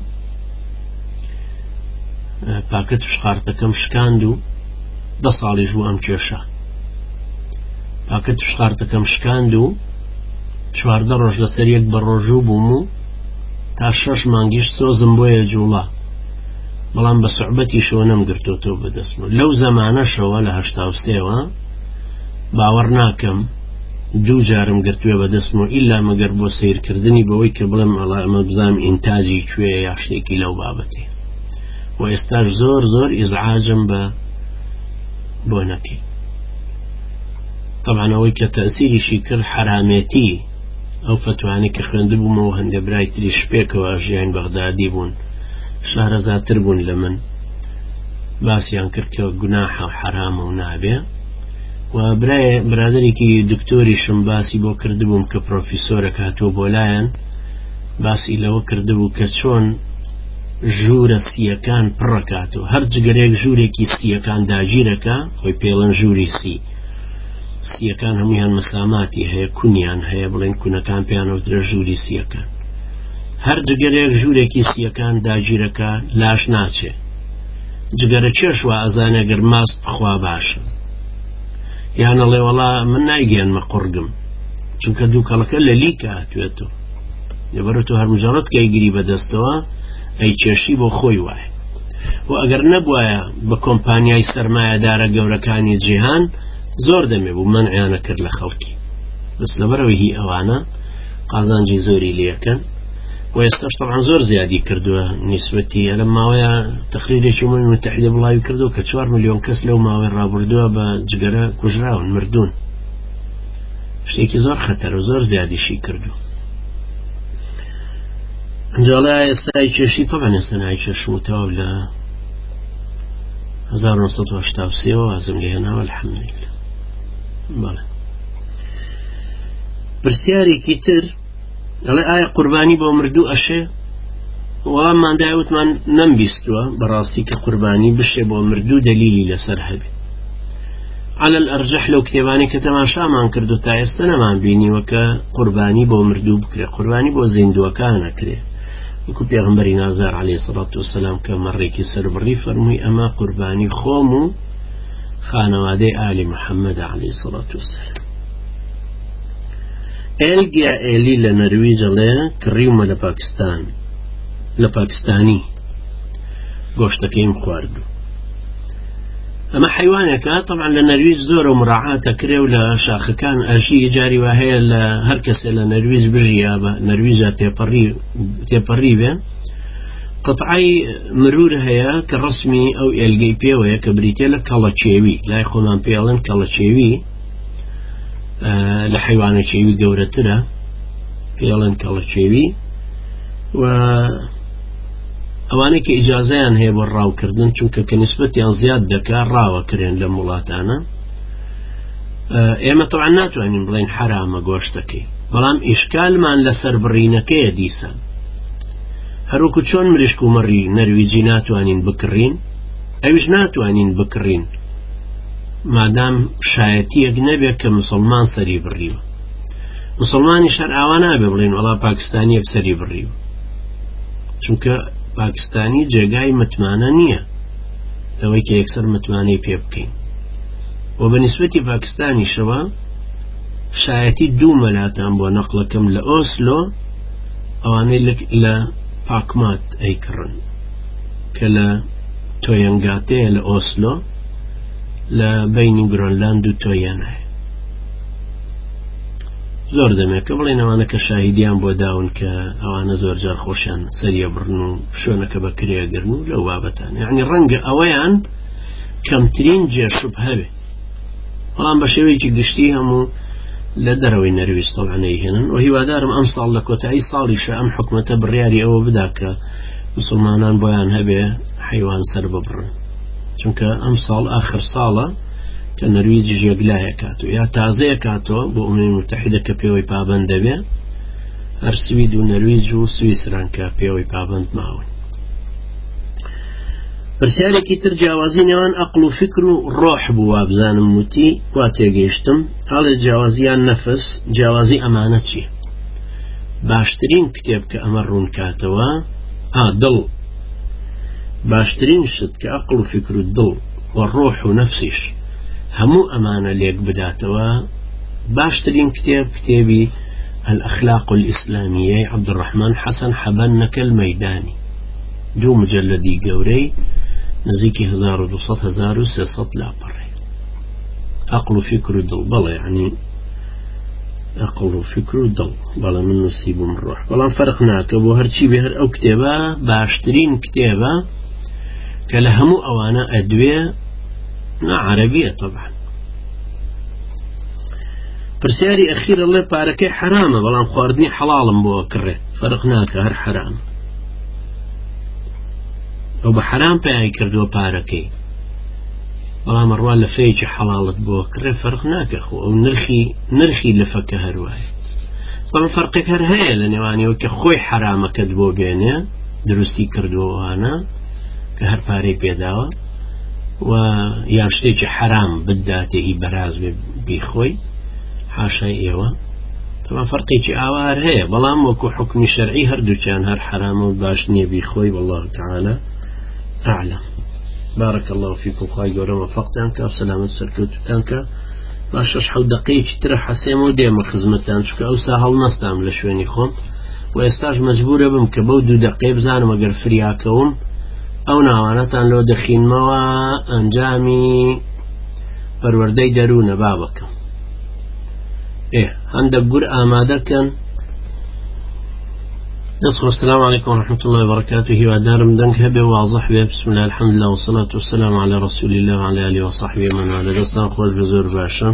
A: پاکە توشخارتەکەم شکاند و دە ساڵیش بوو ئەم کێشە پاکە توشخارتەکەم شکاند و چواردە ڕۆژ لەسەر یەک بە ڕۆژوو بووم و تا شەش مانگیش سۆزم بۆیە جوڵا بەڵام بە سوعبەتی شۆ نەمگرتۆتەوە بەدەستم لەو زەمانەشەوە لە هەشتا و سێوە باوەڕ ناکەم دوو جارم گرتووە بەدەستم و ئیلا مەگەر بۆ سیرکردنی بەوەی کە بڵێم ئەڵا ئەمە بزانم ئینتاجی کوێ یا شتێکی لەو بابەتێ و ئێستاش زۆر زۆر ئیزعاجم بە بۆ نەکەی طبعا ئەوەی کە تەئسیریشی کرد حرامێتی ئەو فتوانی کە خوێندبوومەوە هەندێک برای تریش پێکەوە ژیان بەغدادی بوون شارەزاتر بوون لە من باسییان کرد کە گوناحە و حرامە و نابێ و برای برادێکی دکتۆریشم باسی بۆ کردبووم کە پرۆفیسۆرە هاتووە بۆ لایەن باسی لەوە کردبوو کە چۆن ژوورە سیەکان پڕەکاتەوە هەر جگەرێک ژوورێکی سیەکان داگیرەکە خۆی پێڵەن ژووری سی سیەکان هەمویان مەساماتی هەیە کونیان هەیە بڵێن کوونەکان پێیانەوترە ژووری سیەکان هەر جگەرێک ژوورێکی سیەکان داگیرەکە لاش ناچێ جگەرە چێش وا ئەزانێ گەر ماست بخوا باشە یانەڵێ وەڵا من نایگەێنمە قورگم چونکە دووکەڵەکە لە لیکە هاتوێتەوە لەبەرە تۆ هەر مجەڕەت کەیگیری بەدەستەوە ئەی کێشی بۆ خۆی وایە و ئەگەر نەبوایە بە کۆمپانیای سەرمایەدارە گەورەکانی جیهان زۆر دەمێ بوو منعیانە کرد لە خەڵکی بەس لەبەرەوەی هی ئەوانە قازانجی زۆری لێکەن و ئێستاش طبعا زۆر زیادی کردووە نیسبەتی لەم ماوەیە تەقریرێکی ئومەمی متحیدە بڵاوی کردووە کە چوار ملیۆن کەس لەو ماوەی ڕابردووە بە جگەرە کوژراون مردوون شتێکی زۆر خەتەر و زۆر زیادیشی کردو ئەنجاڵە ئێستای کێشی طبعا ئێستا نای کێشموتەوە لە هەزار و نۆسەد و هەشتا و سێەوە وازم لێ هێناوە الحەمدولillah بەڵێ پرسیارێکی تر دەڵێ ئایا قوربانی بۆ مردوو ئەشێ؟ وەڵاممان داوتمان نەمبیستووە بەڕاستی کە قوربانی بشێ بۆ مردوو دەلیلی لەسەر هەبێ. على الأرجح لو كتاباني كتما شامان كردو تا ئێستا نەمان بینیوە کە قوربانی بۆ مردوو بکرێ، قوربانی بۆ زیندووەکان ئەکرێ، وەکو پێغەمبەری نازار عەلەیهی سەڵات وسەلام کە مەڕێکی سەربڕی فەرمووی ئەمە قوربانی خۆم و خانەوادەی ئالی محەممەد عەلەیهی سەڵات وسەلام. ئێلگیا ئێلی لە نەرویج دەڵێ کڕیومە لە پاکستان، لە پاکستانی گۆشتەکەیم خواردو. ئەمە حیوانێکە طبعا لە نەرویج زۆر و مراعاتە کرێ و لە شاخەکان ئەژی جاری وا هەیە لە هەر کەسێ لە نەرویج بژیا بە نەرویجە تێپەڕی بێ قەتعی مرور هەیە کە ڕسمی ئەو ئێلگەی پێوەیە کە بریتێ لە کەڵەچێوی، لای خۆمان پێڵێن کەڵەچێوی لە حیوانە چێوی گەورەترە پێڵێن کەڵەچێوی، و ئەوانەی کە ئیجازەیان هەیە بۆ ڕاوکردن چونکە کە نسبەتیان زیاد دەکا ڕاوەکرێن لە وڵاتانە. ئێمە طبعا ناتوانین بڵێن حرامە گۆشتەکەی، بەڵام ئیشکالمان لەسەر بڕینەکەیە دیسان. هەروەکو چۆن مریشک و مەڕی نەرویجی ناتوانین بکڕین، ئەویش ناتوانین بکڕین مادام شایەتیەک نەبێت کە مسلمان سەری بڕیوە. مسلمانی شەر ئاوا نابێ بڵێن وەڵا پاکستانیەک سەری بڕیوە، چونکە پاکستانی جێگای متمانە نییە لەوەی کە یەکسەر متمانەی پێ بکەین. و بە نیسبەتی پاکستانیشەوە شایەتی دوو مەلاتان بۆ نەقلەکەم لە ئۆسلۆ ئەوانەی لە پاکمات ئەیکڕن کە لە تۆیەنگاتەیە لە ئۆسلۆ لە بینی گرۆنلاند و تۆیان هەیە. زۆر دەمێکە بڵێن ئەوانە کە شاهیدیان بۆ داون کە ئەوانە زۆر جار خۆشیان سەریە بڕن و شوێنەکە بەکرێگرن و لەو بابەتان، یعنی ڕەنگە ئەوەیان کەمترین جێشوب هەبێ، بەڵام بە شێوەیەکی گشتی هەموو لە دەرەوەی نەرویج تەوانەی هێنن. و هیوادارم ئەم ساڵ لە کۆتایی ساڵیشە ئەم حکومەتە بڕیاری ئەوە بدا کە مسلمانان بۆیان هەبێ حیوان سەر ببڕن، چونکە ئەم ساڵ آخر ساڵە کە نەرویجی ژێگلایە کاتۆ یا تازەیە کاتۆ بۆ ئومەی متحیدە کە پێوەی پابند دەبێ، هەر سوید و نەرویج و سویسران کە پێوەی پابند ماون. پرسیارێکی تر جیاوازی نێوان ئەقڵ و فکر و ڕۆح بوو وابزانم وتی وا تێگەیشتم، هەڵێ جیاوازیان نەفس، جیاوازی ئەمانە چییە؟ باشترین کتێب کە ئەمە ڕوون کاتەوە ئا دڵ، باشترین شت کە ئەقڵ و فکر و دڵ و ڕۆح و نەفسیش هەموو ئەمانە لێک بداتەوە، باشترین کتێب کتێبی الأخلاق الإسلامية عبد الرحمن حسن حبنك الميداني، دو مجلدی گەورەی نزیکی هزار و دووسەد هزار و سێسەد لاپەڕێ. ئەقڵ و فکر و دڵ، بەڵێ ینی ئەقڵ و فکر و دڵ، بەڵێ من نووسیبووم ڕۆح، بەڵام فەرق ناکە بۆ هەرچی بێ هەر ئەو کتێبە باشترین کتێبە کە لە هەموو ئەوانە ئەدوێ نا عربية طبعا. پرسیاری ئەخیر ئەڵێ پارەکەی حرامە بەڵام خواردنی حەڵاڵم بۆ کڕێ، فەرق ناکە هەر حرام، ئەو بە حرام پێی کردووە پارەکەی، بەڵام ڕوا لە فەیەکی حەڵاڵت بۆ کڕێ فەرق ناکە، خۆ ئەو نرخی نرخی لەفەکە هەروایە. بەڵام فەرقێک هەر هەیە لە نێوانیەوە کە خۆی حرامەکەت بۆ بێنێ دروستی کردووەوانە کە هەر پارەی پێداوە، و یان شتێکی حرام بداتێ بەراز بیخۆی حاشای ئێوە، طبعا فەرقێکی ئاوار هەیە، بەڵام وەکو حکمی شەرعی هەردووچیان هەر حرامە و باش نییە بیخۆی، والله تعالى أعلم. بارك الله فيكم، خواهی گەورە موفقتان کە سەلامەت سەرکەوتوتان کە با شەش حەوت دقەیەکی ترە حەسێم و دێمە خزمەتان، چونکە ئەوسا هەڵ نەستام لە شوێنی خۆم و ئێستاش مەجبورە بم کە بەو دوو دقەی بزانم ئەگەر فریاکەوم ئەو ناوانەتان لۆ دەخینمەوە ئەنجامی پەروەردەی دەروونە با بکەم. ئێ هەندێک گور ئامادەکەن. دەست السلام عليكم ورحمة الله وبركاته. هیوادارم دەنگ هەبێ واضح بێ. بسم الله الحمد لله والصلاة والسلام على رسول الله وعلى آله وصحبه من والاه. دەستان خۆش بە زۆر باشە.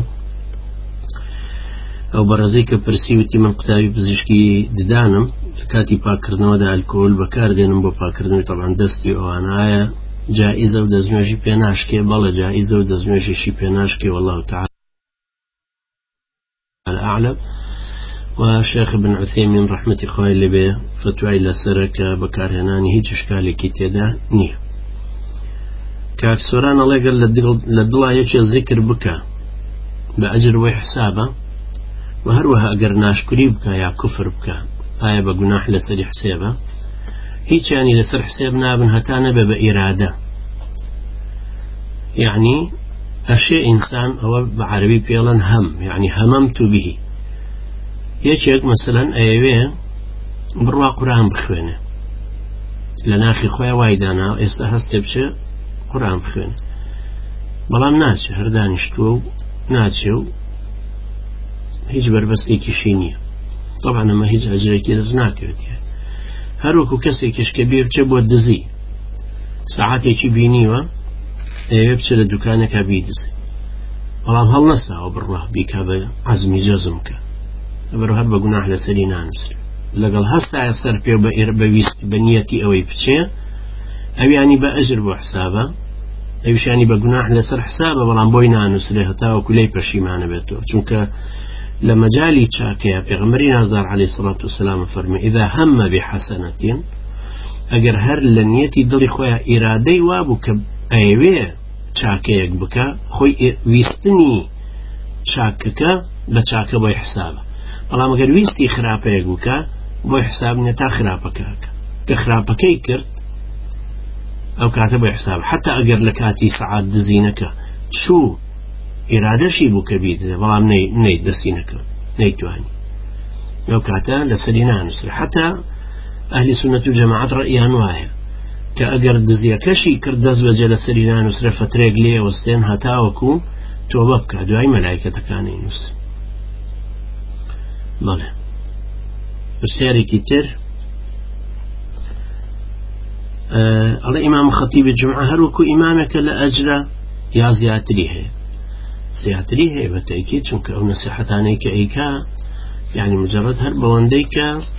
A: ئەو بەڕێزەی کە پرسیوتی من قوتابی پزیشکی ددانم کاتی پاکردنەوەدا ئەلکۆل بەکاردێنم بۆ پاکردنەوەی طبعا دەستی ئەوانە، ئایا جائزە و دەستنوێژی پێ ناشکێ؟ بەڵێ جائزە و دەستنوێژیشی پێ ناشکێ، والله تعالى أعلم. وشيخ ابن عثيمين رحمة خوالي به فتوى إلى سرك بكارهناني هيج إشكالي كتدا نيه كاكسوران الله قال لدلا يجي الذكر بك بأجر وحسابه وهروها أجر ناشكري بك يا كفر بك آية بقناح لسر حسابه هيج يعني لسر حسابنا بن هتانا بإرادة يعني الشيء إنسان هو بعربي بيلا هم يعني هممت به يجيك مثلا أيوه بروا قرآن بخوانه لناخي خويا وايدانا استهست بشي قرآن بخوانه بلام ناچه هر دانشتو ناچه هیچ بربستی کشینیه طبعا ما هیچ اجره کی دزناکه يعني هر وكو کسی کش کبیر چه بود دزی ساعتی چی بینیوه ايوه بچه لدکانه که بیدزی بلام هل نسا و بروا بیکا به عزمی جزم که برو هر بگناح لسری نانسر لقل هستا يسر بيو بويست بنيتي اوي بچه او يعني بأجر بو حسابه او يعني بگناح لسر حسابه بلان بوي نانسره هتا وكلي پشيمانه بيتو چونك لما جالي چاكيا پیغمبري نازار عليه الصلاة والسلام فرمي إذا هم بحسنة اگر هر لنيتي دلي خويا إرادي وابوك ايوه چاكيك بك خوي ويستني چاكك بچاك بوي حسابه بەڵام ئەگەر ویستی خراپەیەک بووکە بۆی حساب نیە تا خراپەکە کە خراپەکەی کرد ئەو کاتە بۆی حساب حتا ئەگەر لە کاتی سەعات دزینەکە چوو ئیرادەشی بوو کە بیدزێ بەڵام نەی دەستی نەکرد نەیتوانی ئەو کاتە لەسەری نانووسرا حتا ئەهلی سونەت و جەماعەت ڕەئیان وایە کە ئەگەر دزیەکەشی کرد دەست بەجێ لەسەری نانووسرا فترێک لێ وەستێن هەتاوەکو تۆبە بکە دوای مەلایکەتەکانی نووسن بله برسياري كتير أه على إمام خطيب الجمعة هروكو إمامك لأجر يا زياتريه زياتريه بالتأكيد چونك أو نصيحتانيك أيكا يعني مجرد هربوانديك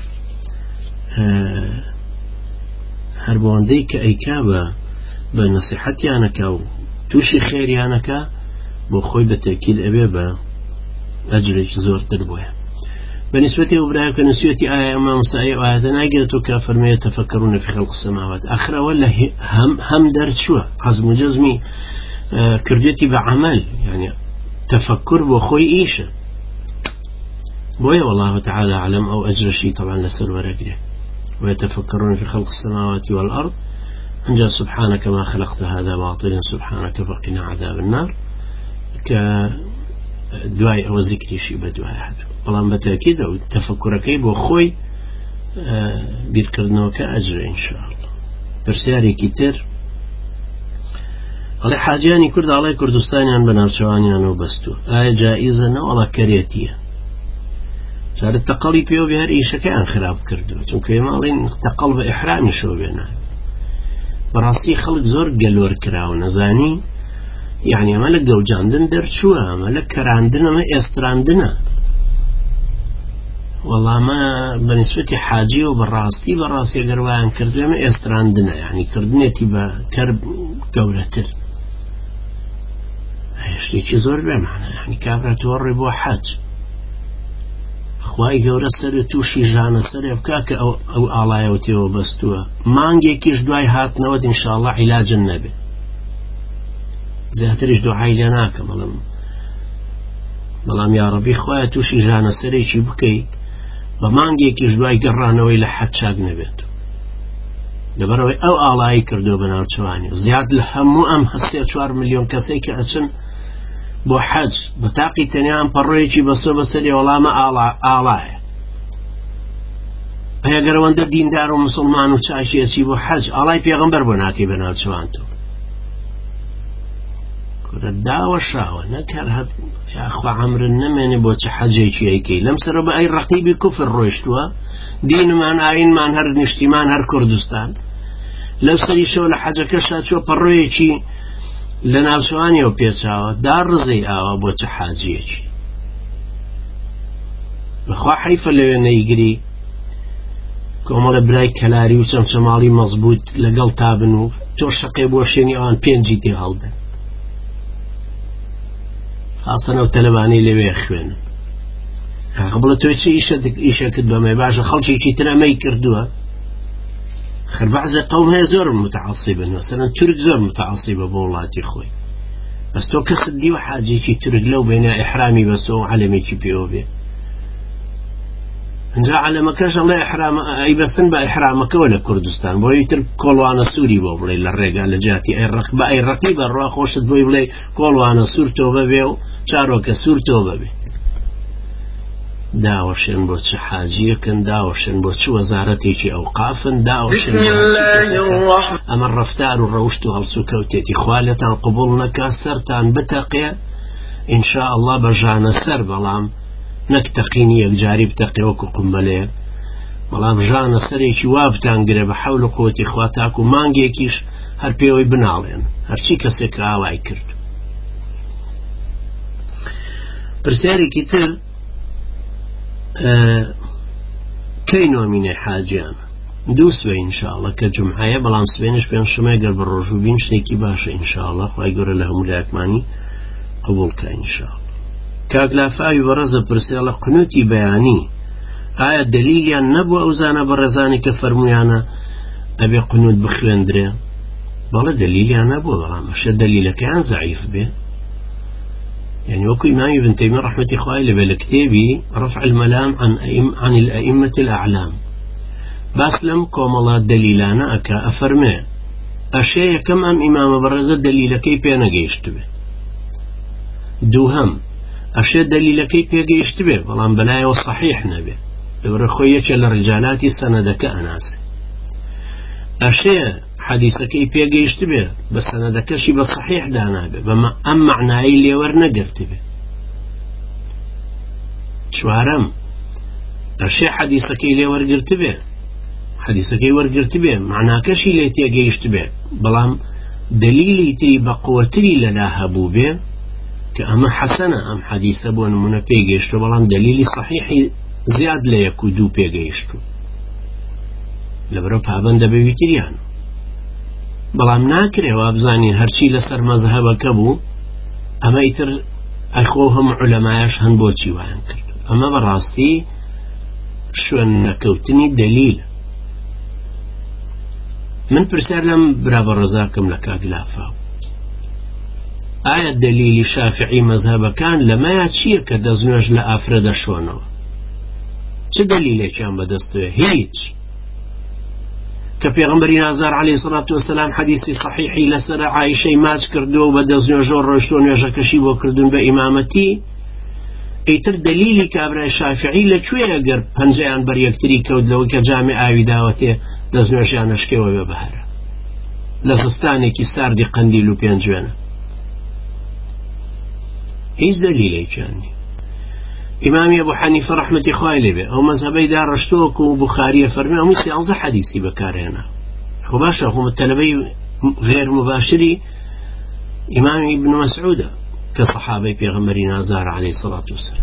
A: أه هربوانديك أيكا بنصيحتي أنك أو توشي خيري أنك بخوي بالتأكيد أبي بأجرك زور تربوه بالنسبة لأبراهيم كنسيتي آية أمام سائي وآية ناقرة كافر يتفكرون في خلق السماوات آخرة ولا هم, هم درت شو عزم جزمي آه كرديتي بعمل يعني تفكر بخوي إيشة بويا والله تعالى أعلم أو أجر شيء طبعا لسر ورقله ويتفكرون في خلق السماوات والأرض أنجا سبحانك ما خلقت هذا باطلا سبحانك فقنا عذاب النار ك دعاء أو ذكر شيء بدعاء أحد بلان بالتأكيد أو تفكر كيب وخوي بيركرنو كأجر إن شاء الله برسياري كتير على حاجاني كرد على كردستاني أن بنارشواني أنو بستو آية جائزة نوعلا كريتية شار التقلي بيو بهر إيشا كأن خراب كردو چونك يمالين تقل بإحرامي شو بينا براسي خلق زور قلور كراو نزاني يعني ما لقوا جاندن درشوا ما لك كراندنا ما استراندنا والله ما بالنسبة حاجي وبالراستي بالراسي قروان كردوا ما استراندنا يعني كردنيتي بكرب قولتر هشتي كي زور بمعنى يعني كابرة تورب وحاج خواهي قورة سر توشي جانا سر بكاك أو, أو آلايا وتيو بستوا مانجي كيش دواي هات نود إن شاء الله علاج النبي زهترش دعاي لناك ملام ملام يا ربي خواه توشي جانا سريشي بكي بمانجي كيش دعاي قرانوي لحد شاق نبيتو لبروي او آلاي كردو بناوچواني زياد لهمو ام هسي چوار مليون كسي كأچن بو حج بتاقي تنيان پرويچي بسو بسري ولا آلاي هيا قروانده دين دارو مسلمانو چاشي اچي بو حج آلاي پیغمبر بناكي بناوچوانتو الدعوة الشهوة نكر هاد يا أخوة عمر النمني بوش حاجة شيء كي لم سر بأي رقيب كفر روشتوا دين من عين من هر نشتمان هر كردستان لو سري شو لحاجة كشات شو بروي شيء لنا سواني وبيتشاو دار رزي أو بوش حاجة شيء أخوة حيفا لو نيجري كومال براي كلاري وشم شمالي مزبوط لقل تابنو توشقي بوشيني آن بين جيتي هالده خاصة وتلباني اللي بيخوين قبل تويتش إيشك إيشك دبا باش خلشي شي ترى كردوها خر بعض قوم هي زور متعصبة مثلا ترك زور متعصبة بولاتي خوي بس تو كسدي وحاجة شي ترك لو بين إحرامي بس هو علمي شي بيو بي انجا على مكاش الله إحرام أي بسن بإحرامك ولا كردستان بوي ترك كولوانا سوري بوبلي للرجال لجاتي أي الرقبة أي الرقيبة الروا خوشت بوي بلي كولوانا سور توبة بيو شاروك سور توبة بي داوشن بو چه حاجیه کن داوشن بو چه وزارتی چه اوقافن داوشن بو چه اما الرفتار الروشتو هالسوكوتيتي خوالتان قبول نكا سرتان بتقيا ان شاء الله بجانا سر بلام نكتقيني يكجاري بتقي وكو قمبلي بلام جانا سر يكي وابتان قريب حول قوتي خواتاكو مانگيكيش هر بيوي بنالين هر چي كسك آواي کرد برسياري كتر أه كينو من حاجان دوس إن شاء الله كجمعة بلام سبينش بين شماجر بالرجو بين شنيكي باشا إن شاء الله ويقول لهم لاكماني قبولك إن شاء الله كاقلا فاي برز برسالة قنوتي بياني آية دليل يعني نبو أوزانا برزاني كفرميانا أبي قنوت بخويندري بلا دليل يعني نبو بلا مش دليل كان ضعيف به يعني وكو إمام ابن تيمية رحمة إخوائي بالكتابي رفع الملام عن أئم عن الأئمة الأعلام باسلم كوم الله دليلانا أكا أفرمي أشياء كم أم إمام برز دليل كي بينا جيشت به دوهم أشياء دليل كي بينا جيشت به بلان بلايا والصحيح نبي برخوية للرجالات سندك أناس أشياء حديثك إي بيجيشت به بس أنا ذكرشي بصحيح دانا به بما أم معناه اللي ورنقرت به شوارم أشياء حديثك اللي ورقرت به حديثك إي ورقرت به معناه كشي اللي تيجيشت به بلام دليلي تري بقوتري للاهبو به كأما حسنة أم حديث أبو نمونا بيجيشتو بلام دليلي صحيح زياد ليكو دو بيجيشتو لبرو بابند بيوتريانو بەڵام ناکرێەوە بزانین هەرچی لەسەر مەزهەبەکە بوو ئەمە ئیتر ئەخۆ هەم عولەمایش هەن بۆچی وایان کرد ئەمە بەڕاستی شوێن نەکەوتنی دەلیل من پرسیار لەم برا بەڕێزاکەم لە کاگلافاو ئایا دەلیلی شافعی مەزهەبەکان لەمەیە چییە کە دەستنوێژ لە ئافرە دەشۆنەوە چ دەلیلێکیان بەدەستوێ هیچ كبيغمبري نازار عليه الصلاة والسلام حديثي صحيحي لسر عايشة ماج كردو بدزنو جور رشتون يجاكشي وكردون بإمامتي ايتر دليلي كابرا الشافعي لچوية اگر پنجيان بر يكتري كود لو كجامع آوي داوته دزنو جانشكي وببهر لزستاني كي ساردي قنديلو بيانجوانا ايز دليلي جاني إمام أبو حنيفة رحمة إخوائي به أو مذهبي دار رشتوك وبخاري فرمي أو ميسي أنظر حديثي بكارينا خباشا هم التلبي غير مباشري إمام ابن مسعود كصحابي بيغمري نازار عليه الصلاة والسلام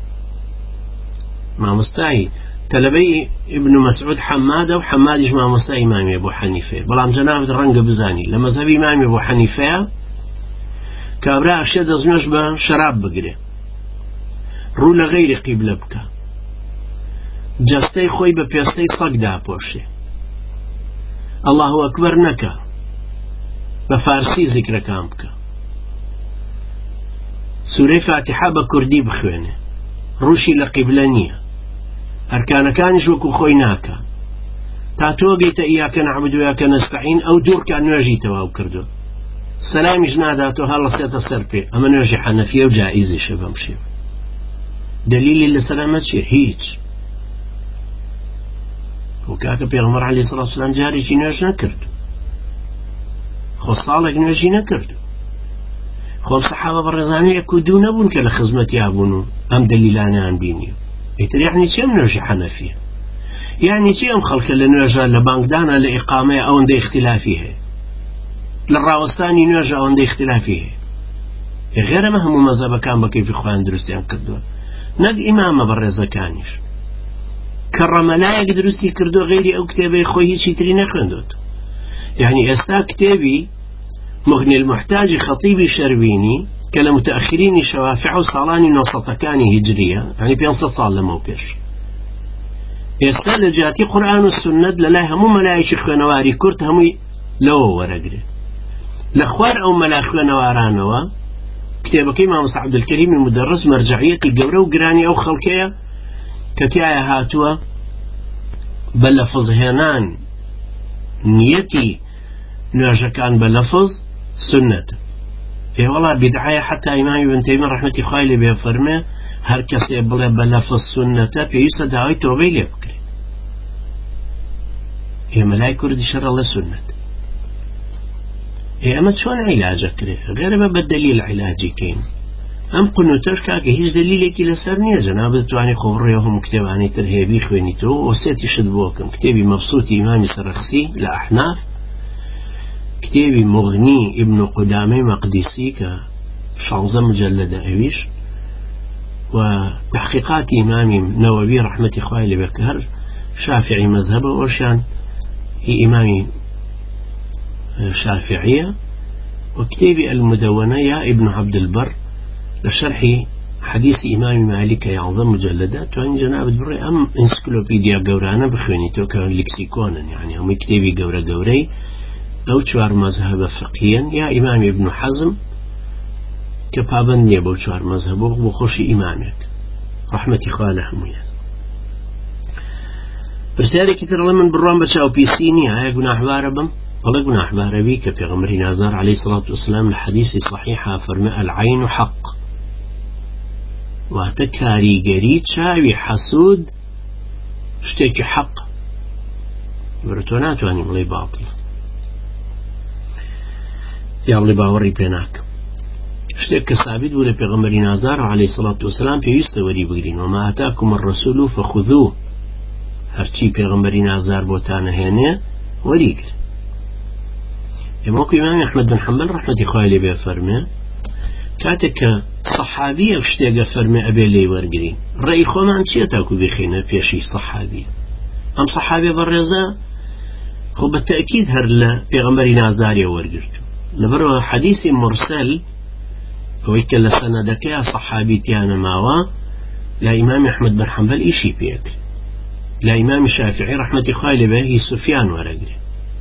A: ما مستعي تلبي ابن مسعود حمادة وحمادش ما مستعي إمام أبو حنيفة بلام جناب الرنق بزاني لما مذهب إمام أبو حنيفة كابراء أشياء دزنوش بشراب بقري رو لغير قبلة بك جستي خوي ببيستي صقدا بوشي الله أكبر نكا بفارسي ذكر كام بك سورة فاتحة بكردي بخوينه روشي لقبلانية أركان كانش وكو خويناكا تاتوغيت إياك نعبد وإياك نستعين أو دور كان نواجيته أو كردو سلام جناداتو هلا سيتا سربي أما نواجي حنفية وجائزي شبه دليل اللي سلامت شيء هيج وكاك بيغمر عليه الصلاة والسلام جاري جناج نكرد خصالك نواجي نكرد خو الصحابة برزانية كودو نبون كلا خزمتي أبونو أم دليلانا عن دينيو يتر يعني شيء نواجي حنفية يعني شيء خلق لنواجه لبانكدانا لإقامة أو ندي اختلافيه للراوستاني نواجه أو ندي اختلافيه غير ما هم مذهب كان بكيف إخوان درسيان كردوا نق إمامة برزة كانش كرم لا يقدرسي كردو غيري أو كتابي خوي شي ترينا خندوت يعني استا كتابي مغني المحتاج خطيبي شربيني كلا متأخرين شوافع وصالاني نوسطكاني هجرية يعني بينصد صال لما وبيش يستال جاتي قرآن والسنة للا همو ملايش خوانواري كرت همو لو ورقري لأخوار أو ملا خوانوارانوا كتابك إمام عبد الكريم المدرس مرجعيتي قورة وقراني أو خلقية كتيايا هاتوا بلفظ هنان نيتي نواجه كان بلفظ سنة إيه والله بدعاية حتى إمام ابن تيمية رحمة خايلي بها فرمي هر كسي بلا بلفظ سنة بيسا دعوي توبي لي بكري إيه ملايك ردي شر الله سنة إيه أما شون علاجك كري غير ما بالدليل علاجي كين أم قلنا تركاك هيج دليلك لسرنية جناب تواني خبريهم كتاب عني ترهيبي خوينيتو وسيتي شدبوكم كتابي مبسوط إمامي سرخسي لأحناف كتابي مغني ابن قدامي مقدسي كشانزة مجلدة أويش وتحقيقات إمامي نووي رحمة إخوائي بكهر شافعي مذهبه وشان هي إمامي شافعية وكتابي المدونة يا ابن عبد البر لشرح حديث إمام مالك يعظم مجلدات وأن جناب بري أم انسكلوبيديا قورانا بخوانيتو كان لكسيكونا يعني هم كتابي قورا قوري أو شوار مذهب فقهيا يا إمام ابن حزم كبابن يبو شوار مذهبه بخوشي إمامك رحمة خاله مياه برسالة كتر من برام بشاو بيسيني هاي قناح باربم والله قناح باربي كفي غمري نازار عليه الصلاة والسلام الحديث صحيحة فرماء العين حق واتكاري قريد شاوي حسود اشتكي حق برتونات واني ملي باطل يا الله باوري بيناك اشتك ثابت ولا بيغمر نازار عليه الصلاة والسلام في يستوري بقرين وما أتاكم الرسول فخذوه هرشي بيغمر نازار بوتانا هنا وريك يموك إمام أحمد بن حنبل رحمة خالي بيه فرمي كاتك صحابية اشتاق فرمي أبي لي ورقرين رأي خو ما انشي تاكو بخينا بيشي صحابي أم صحابي بالرزا خو بالتأكيد هر لا بيغمر نازار ورقرتو لبرو حديث مرسل ويكل سندك يا صحابي تيانا ماوا لا إمام أحمد بن حنبل إيشي بيك لا إمام الشافعي رحمة خالي به سفيان ورقري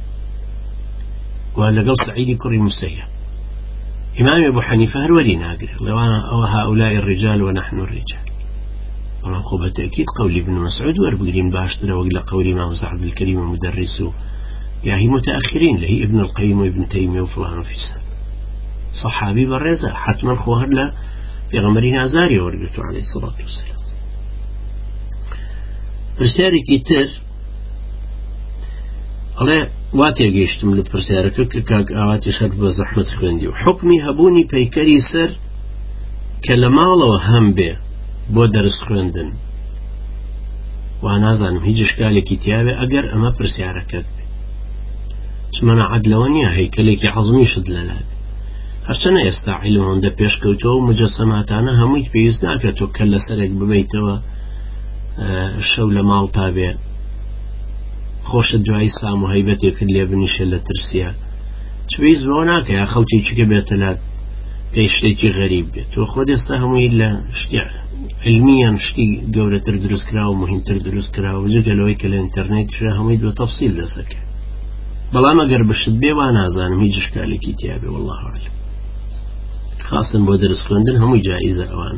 A: ولا قال سعيد كري مسيا إمام أبو حنيفة هروري ناقري لو أنا هؤلاء الرجال ونحن الرجال طبعا خو بالتأكيد قولي ابن مسعود واربقرين باشترا وقال قولي إمام عبد الكريم المدرس يا هي متأخرين لهي ابن القيم وابن تيمية وفلان وفيسان صحابي بالرزا حتما خوهر لا في غمرين أزاري ورقته عليه الصلاة والسلام برسالة كتير الله واتي قيشتم لبرسالة كاك آواتي شرب زحمة خوندي وحكمي هبوني بيكري سر كلمالا وهم بي بو درس خوندن وانا زانم هيج اشكالي كتابة اقر اما برسالة كتب شمنا عدلوانيا هيكليكي عظمي شد للاب هرچنا يستعيلم هنده بيشكوتو مجسماتانا هميك بيزناكتو كلا سرق ببيتو الشولة مال تابع خوش الدعاء سام وهيبتي كل بنيش لترسيا تبيز بوناك يا خوتي چك بيتلاد بيشتكي غريب بيت وخود يستهمو إلا اشتي علميا اشتي قولة تردرس كراو مهم تردرس كراو وجقلوي كالانترنت شاهميد بتفصيل لسك بلا ما قرب الشدبي وانا زانم هيج اشكالي كتابي والله أعلم خاصة بودرس خوندن هم جائزة اوان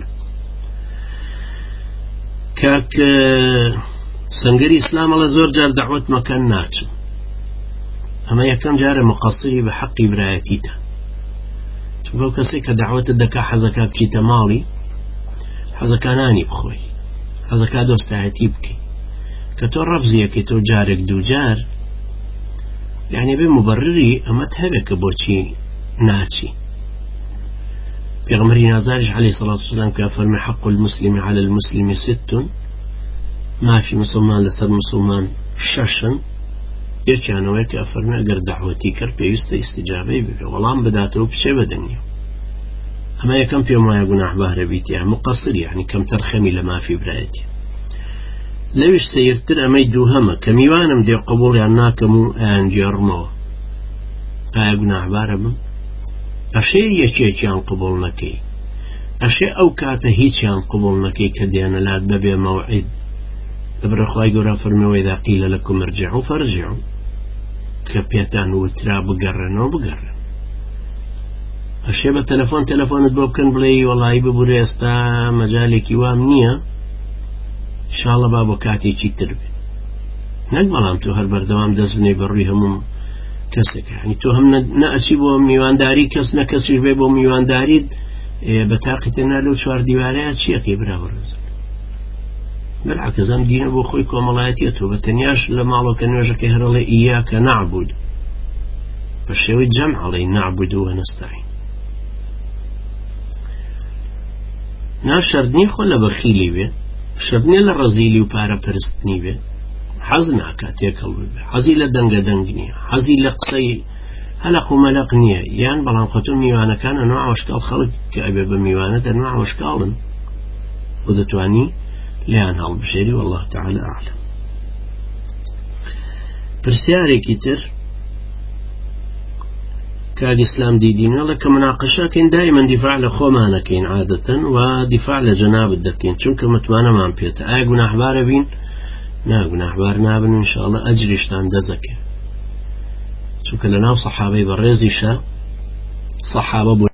A: كاك سنگري اسلام الله زور جار دعوة مكان ناتشم اما يكم جار مقصري بحق برايتيتا تقول كسيك دعوة الدكا حزكا بكيتا مالي حزكاناني بخوي حزكا دوستاعتي بكي كتو رفزي كتو جارك دو جار يعني بمبرري اما تهبك بوشي ناتشي بيغمري نازارج عليه الصلاة والسلام كافرمي حق المسلم على المسلم ست ما في مسلمان لسر مسلمان شاشن يكانوا ويك أفرمي أقر دعوتي كر بيست استجابي بي والله بداتو بشي بدني أما يكم في ما يقول أحباه ربيتي يعني مقصر يعني كم ترخمي لما في برايتي لوش سيرتر أما يدوهما كميوانم دي قبول عناكمو آن جرمو أقول أحباه ربم أشي يكيك عن قبول نكي ئەشێ ئەو کاتە هیچیان قبول نەکەی کە دێنەلات بەبێ مەوعید لەبەرە خوای گەورە فەرمێوە ئیذا قیل لەکم ارجعوا فارجعوا کە پێتان وترا بگەڕێنەوە بگەڕێن ئەشێ بە تەلەفۆن تەلەفۆنت بۆ بکەن بڵێ وەڵی ببوورە ئێستا مەجالێکی وام نییە ئینشاڵڵا با بۆ کاتێکی تر بێ نەک بەڵام تۆ هەر بەردەوام دەست بنێ بەڕووی هەموو کەسێک ینی تۆ هەم نەئەچی بۆ میوانداری کەس نە کەسیش بێ بۆ میوانداریت بە تاقیتەنا لەو چوار دیوارەیە چیەکەی برا بەڕێزم بالعکس ئەم دینە بۆ خۆی کۆمەڵایەتیە تۆ بە تەنیاش لە ماڵەکە نوێژەکەی هەرەڵێ ئیاکە نەعبود بە شێوەی جەمع ئەڵێی نەعبود و نەستەعین نا شەرت نییە خۆ لە بەخیلی بێ شەرت نییە لە ڕەزیلی و پارەپەرستنی بێ حەز ناکات تێکەڵ ببێ حەزی لە دەنگە دەنگ نییە حەزی لە قسەی هەلق و مەلق نییە یان بەڵام خۆتۆ میوانەکانە نوع وەشکاڵ خەڵک کە ئەبێ بە میوانە دەنوع وەشکاڵن و دەتوانی لیان هەڵبژێری والله تعالى أعلم پرسیارێکی تر کاگ ئیسلام دیدینەڵە کە مناقەشەکەین دائما دیفاع لە خۆمانەکەین عادەتەن و دیفاع لە جەنابت دەکەین چونکە متمانەمان پێێتە ئایا گوناحبارە بین نا گوناحبار نابن انشاءالله ئەجریشتان دەزەکێ چونکە لە ناو سەحابەی بەڕێزیشە سەحابە بوو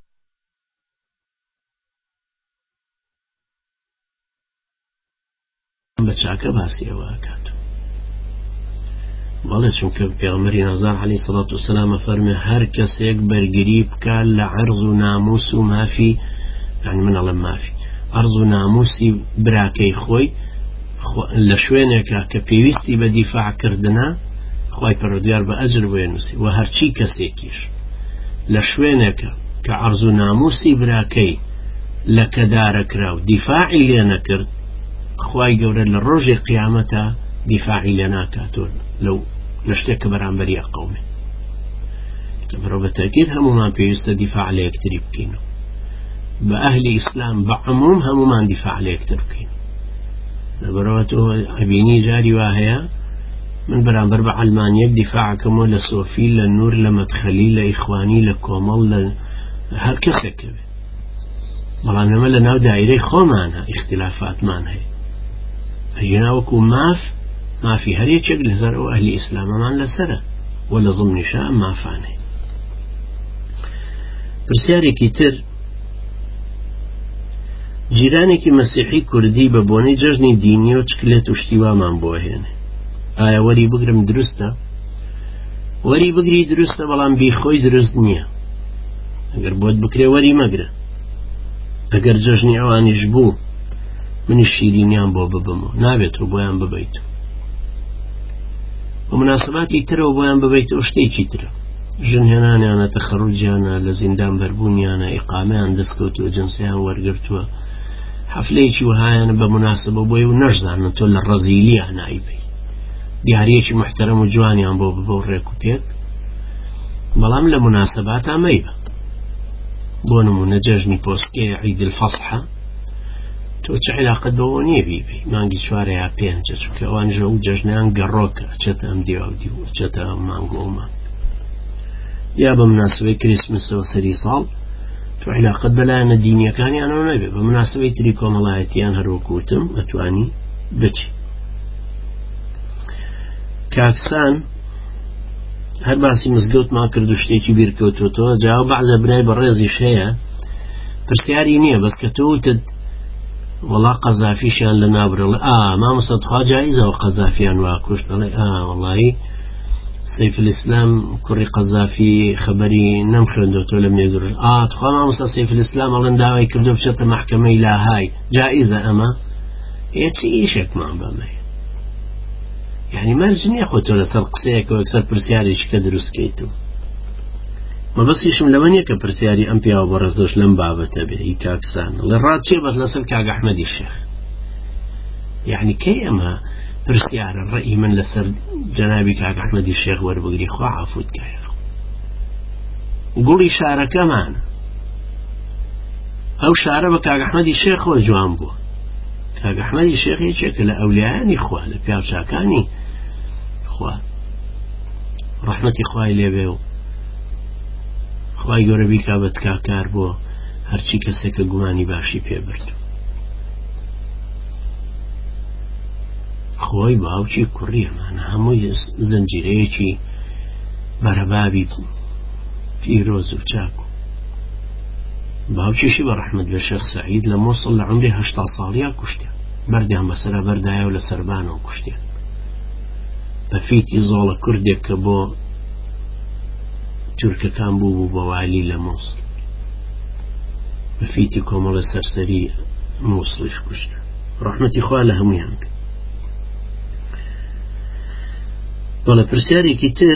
A: بە چاکە باسی ئەوە ئەکات بەڵێ چونکە پێغەمبەری نازار عەلەیهی سەڵات وسەلام فەرمێ هەر کەسێک بەرگری بکات لە عەرض و ناموس و مافی یعنی من ئەڵێم مافی عەرض و ناموسی براکەی خۆی لە شوێنێکە کە پێویستی بە دیفاعکردنە خوای پەروەردگار بە ئەجر بۆ نووسی و هەرچی کەسێکیش لە شوێنێکە کە عەرض و ناموسی براکەی لە کەدارەکرا و دیفاعی لێ نەکرد خوای گەورە لە ڕۆژی قیامەتە دیفاعی لێ ناکاتۆ لەو لە شتێک کە بەرامبەری قەومێ بەڕێوە بەتاکید هەمومان پێویستە دیفاع لە یەکتری بکەین بە ئەهلی ئیسلام بە عموم هەمومان دیفاع لە یەکتر بکەین لەبەرەوە تۆ ئەبینی جاری وا هەیە من بەرامبەر بە عەلمانیەک دیفاعەکەمەوە لە سۆفی لە نور لە مەدخەلی لە ئیخوانی لە کۆمەڵ لە هەر کەسێکە بێ بەڵام ئێمە لە ناو دایرەی خۆمانە ئیختلافاتمان هەیە ئەگەنا وەکو ماف مافی هەر یەکێک لە هەزار ئەو ئەهلی ئیسلامەمان لەسەرە و لە زڵمیشە ئەم مافانە پرسیارێکی تر جیرانێکی مەسیحی کوردی بە بۆنەی جەژنی دینی و چکلێت و شتیوامان بۆ هێنێ ئایا وەری بگرم دروستە وەری بگری دروستە بەڵام بیخۆی دروست نییە ئەگەر بۆت بکرێ وەری مەگرە ئەگەر جەژنی ئەوانیش بوو منی شیرینیان بۆ ببم و نابێت و بۆیان ببیت و مناسباتی ترەوە بۆیان ببیتەوە شتێکی ترە ژن هێنانیانە تەخەڕوجیانە لە زیندان بەربوونیانە ئیقامەیان دەستکەوتووە جنسیان وەرگرتووە حەفلەیەکی وهایانە بە مناسبە بۆی و نەشزانن تۆ لە ڕەزیلیان نایبی دیارەیەکی محتەرەم و جوانیان بۆ ببە و ڕێک و پێک بەڵام لە مناسباتە مەیبە بۆ نمونە جەژنی پۆسکێ عید الفەسحە تۆ چه علاقت بەوە نییە بیبی مانگی چوارە یا پێنجە چونکە ئەوانژە و جەژنیان گەڕۆکە ئەچێتە ئەم دیوا و دیوە ئەچێتە ئەم مانگ و ئەومان یا بە مناسبەی کریسمسەوە سەری ساڵ تۆ علاقت بەلایەنە دینیەکانیانەوە نەبێ بە مناسبەی تری کۆمەڵایەتیان هەروەکوتم ئەتوانی بچی کاکسان هەر باسی مزگەوتمان کرد و شتێکی بیرکەوتوتەوە جاوە بەعزە برای بەڕێزی شەیە پرسیاری نییە بەس کە تۆ وتت وەڵا قەزافیشیان لە نابرڵێ ئا مامۆستاخوا جایزەوە قەزافیان وا کوشت دەڵێ ئا وەڵایی سەیف الئیسلام کوڕی قەزافی خەبەری نەم خوێندوتەوە لە مێدور ئا تخوا مامۆستا سەیف الئیسلام ئەڵێن داوای کردو بچێتە مەحکەمەی لاهای جائزە ئەمە ئێ چی ئیشێکمان بەمەیە یعنی مەرج نییە خۆ تۆ لەسەر قسەیەکەوە یەکسەر پرسیارێکی کە دروستکەیتەوە مەبەستیشم لەوە نییە کە پرسیاری ئەم پیاوە بەڕێزەش لەم بابەتە بێ هی کاکسان لە ڕاد چێ بەس لەسەر کاگ ئەحمەدی شێخ یعنی کەی ئەمە پرسیارە ڕێی من لەسەر جەنابی کاگ ئەحمەدی شێخ وەربگری خوا عەفوت کایە گوڵی شارەکەمانە ئەو شارە بە کاگ ئەحمەدی شێخەوە جوان بووە کاگ ئەحمەدی شێخ یەکێکە لە ئەولیایانی خوا لە پیاوچاکانی خوا ڕەحمەتی خوای لێبێ و خوای گەورە بیکا بە تکاکار بۆ هەرچی کەسێکە گومانی باشی پێبرد خۆی باوکی کوڕی ئەمانە هەمووی زنجیرەیەکی بەرەبابی پیرۆز و چاک باوکیشی بە ڕەحمەت بە شێخ سەعید لە مۆسڵ لە عومری هەشتا ساڵیا کوشتێ بەردیان بەسەرا بەردایە و لە سەربانەوە کوشتێ بە فیتی زۆڵە کوردێک کە بۆ تورکەکان بوو بوو بە والی لە مۆسڵ بە فیتی کۆمەڵە سەرسەری مۆسڵیش کوشتە ڕەحمەتی خوا لە هەموویان بێ بەڵێ پرسیارێکی تر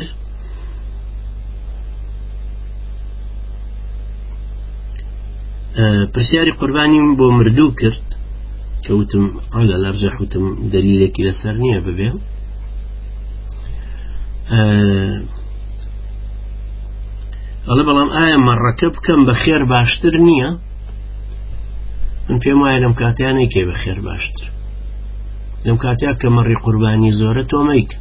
A: پرسیاری قوربانیم بۆ مردوو کرد کە وتم ئەگە لەرجەح وتم دەلیلێکی لەسەر نییە ببێ ئەڵێ بەڵام ئایا مەڕەکە بکەم بە خێر باشتر نییە من پێم وایە لەم کاتیانەی کێ بە خێر باشتر لەم کاتیا کە مەڕی قوربانی زۆرە تۆ مەیکە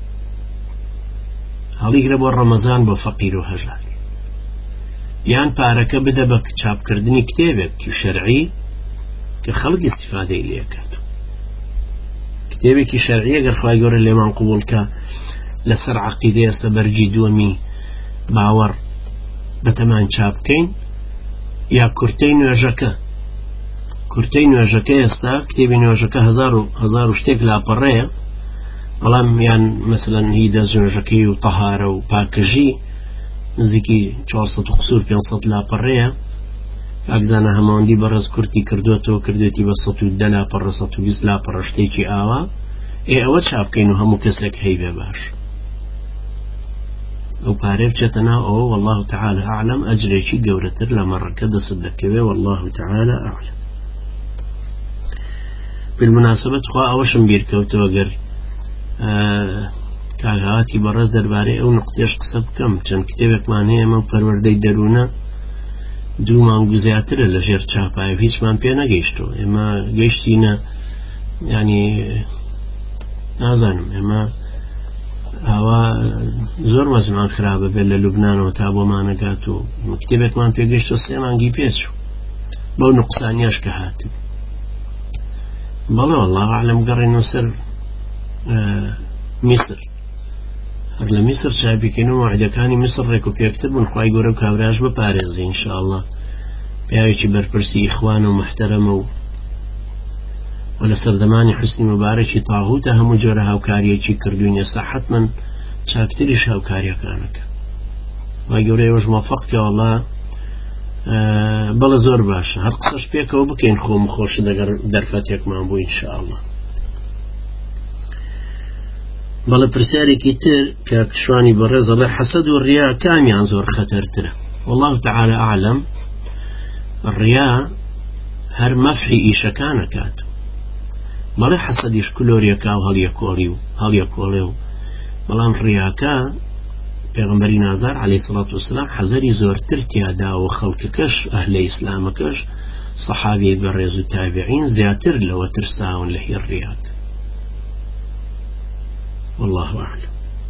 A: هەڵیگرە بۆ ڕەمەزان بۆ فەقیر و هەژار یان پارەکە بدە بە چاپکردنی کتێبێکی شەرعی کە خەڵک استیفادەی لێکات کتێبێکی شەرعی ئەگەر خوای گەورە لێمان قبوڵکە لەسەر عەقیدەیە سەبەرجی دووەمی باوەڕ بەتەمان چاپ بکەین یا کورتەی نوێژەکە کورتەی نوێژەکە ئێستا کتێبی نوێژەکە هەزار و شتێک لاپەڕەیە بەڵام یان مەسەلەن هیدە نوێژەکەی و تەهارە و پاکەژی نزیکی چوارسەد و قسوور پێنجسەد لاپەڕەیە ئاگزانە هەماوەندی بەڕێز کورتی کردوێتەوە کردوێتی بە سەد و دە لاپەڕە سەد و بیست لاپەڕە شتێکی ئاوا ئێ ئەوە چاپ بکەین و هەموو کەسێک هەی بێ باش ئەو پارێ بچێتە ناو ئەوە والله تعالى ئەعلەم ئەجرێکی گەورەتر لە مەڕەکە دەست دەکەوێ والله تعالى ئەعلەم بالمناسبة خوا ئەوەشم بیرکەوتەوە گەر کاغاواتی بەڕێز دەربارەی ئەو نقطەیەش قسە بکەم چەند کتێبێکمان هەیە ئەمە پەروەردەی دەروونە دوو مانگ و زیاترە لە ژێر چاپایە هیچمان پێ نەگەیشتەوە ئێمە گەیشتینە ینی نازانم ئێمە ئاوا زۆر وەزمان خراپە بێت لە لوبنانەوە تا بۆمانەگات و کتێبێکمان پێگەیشتە سێ مانگی پێچوو بەو نوقسانیاش کە هاتم بەڵێ والله ئەعلەم گەڕێنەوە سەر میسر هەر لە میسر چاپیکەینەوە موعدەکانی میسر ڕێک و پێکتر بوون خوای گەورە و کاوراژ بپارێزی ئینشاءالله پیاوێکی بەرپرسی ئیخوان و محتەرەمە و و لە سەردەمانی حوسنی مبارەکی تاغوتە هەموو جۆرە هاوکاریەکی کردوین ێستا حتمەن چاکتریش هاوکاریەکانەکە خوای گەورە ئێوەش موفەقکە والله بەڵە زۆر باشە هەر قسەش پێکەوە بکەین خۆم خۆش دەگەر دەرفەتێکمان بوو ئینشاءالله بەڵە پرسیارێکی تر کە کشوانی بەڕێز ئەڵێ حەسەد و ڕیا کامیان زۆر خەتەرترە والله تعالى ئەعلەم ڕیا هەر مەفحی ئیشەکانەکات بەڵێ حەسەدیش کلۆریەکا و هەڵیەکۆڵی و هەڵیەکۆڵێ و بەڵام ڕیاکە پێغەمبەری نازار عەلەیهی سەڵات وسەلام حەزەری زۆرتر تیادا و خەڵکەکەش ئەهلە ئیسلامەکەش سەحابەی بەڕێز و تابعین زیاتر لەوە ترساون لە هی ڕیاک والله أعلم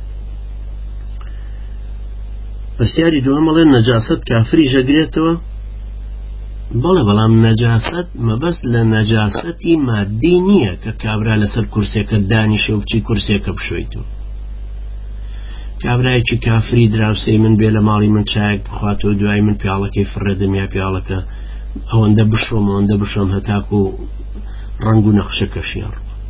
A: پرسیاری دووەم ئەڵێ نەجاسەت کافری ژەگرێتەوە بەڵێ بەڵام نەجاسەت مەبەست لە نەجاسەتی مادی نییە کە کابرا لەسەر کورسێکە دانیشە و بچی کورسێکە بشۆیتەوە کابرایەکی کافری دراوسەی من بێ لە ماڵی من چایەک بخواتەوە دوای من پیاڵەکەی فڕێدەم یا پیاڵەکە ئەوەندە بشۆم ئەوەندە بشۆم هەتاکو و ڕەنگ و نەخشەکەشیان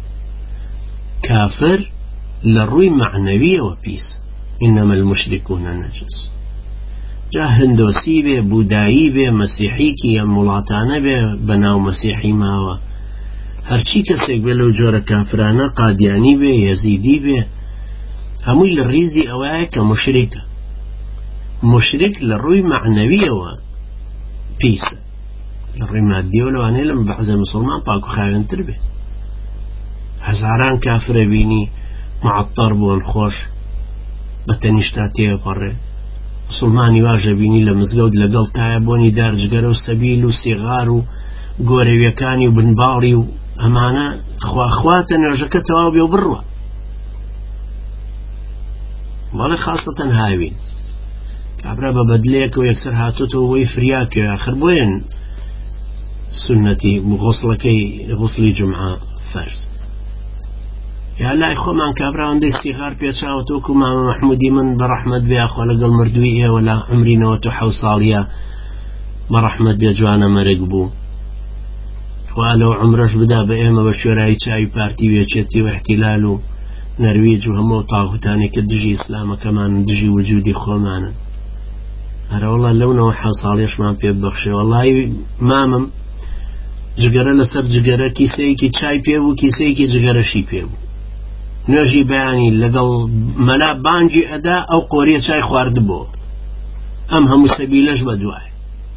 A: کافر لە ڕووی معنەویەوە پیس ئینەمە المشركون نەجەس جا هندۆسی بێ بودایی بێ مەسیحیکی ئەم وڵاتانە بێ بەناو مەسیحی ماوە هەرچی کەسێک بێ لەو جۆرە کافرانە قادیانی بێ یەزیدی بێ هەمووی لە ڕیزی ئەوەیە کە مشرکە مشرک لە ڕووی معنەویەوە پیسە لە ڕووی مادیەوە لەوانەیە لەم بەعزە مسلمان پاک و خاوێنتر بێ هەزاران کافرە بینی معطر بۆن خۆش بە تەنیشتا تێپەڕێ مسلمانی واژە بینی لە مزگەوت لەگەڵ تایە بۆنی دارجگەرە و سەبیل و سیغار و گۆرەویەکانی و بنباڵی و ئەمانە خواخواتە نوێژەکە تەواو بێ و بڕوە بەڵێ خاستەتەن هاوین کابرا بە بەدلەیەک و یەکسەر هاتوتەوە وەی فریاکە آخر بۆیەن سنەتی غوسڵەکەی غوسڵی جمعە فەرز یا لای خۆمان کابراوەندەی سیغار پێچاوەتەوەکو مامە مەحمودی من بە ڕەحمەت بێ ئەخوا لەگەڵ مردووی ئێوە لە عمری نەوەت و حەوت ساڵیە بە ڕەحمەت بێ جوانە مەرگ بوو خوا لەو عمرەش بدا بە ئێمە بە شوێرایی چاوی پارتی وێچێتی و احتیلال و نەرویج و هەموو تاغوتانی کە دژی ئیسلامەکەمان دژی وجودی خۆمانن هەرە وەڵا لەونەوە حەوت ساڵیشمان پێ ببەخشێ وەڵای مامم جگەرە لەسەر جگەرە کیسەیەکی چای پێ بوو کیسەیەکی جگەرەشی پێ بوو نوێژی بەیانی لەگەڵ مەلا بانگی ئەدا ئەو قۆریە چای خواردبوو ئەم هەموو سەبیلەش بە دوای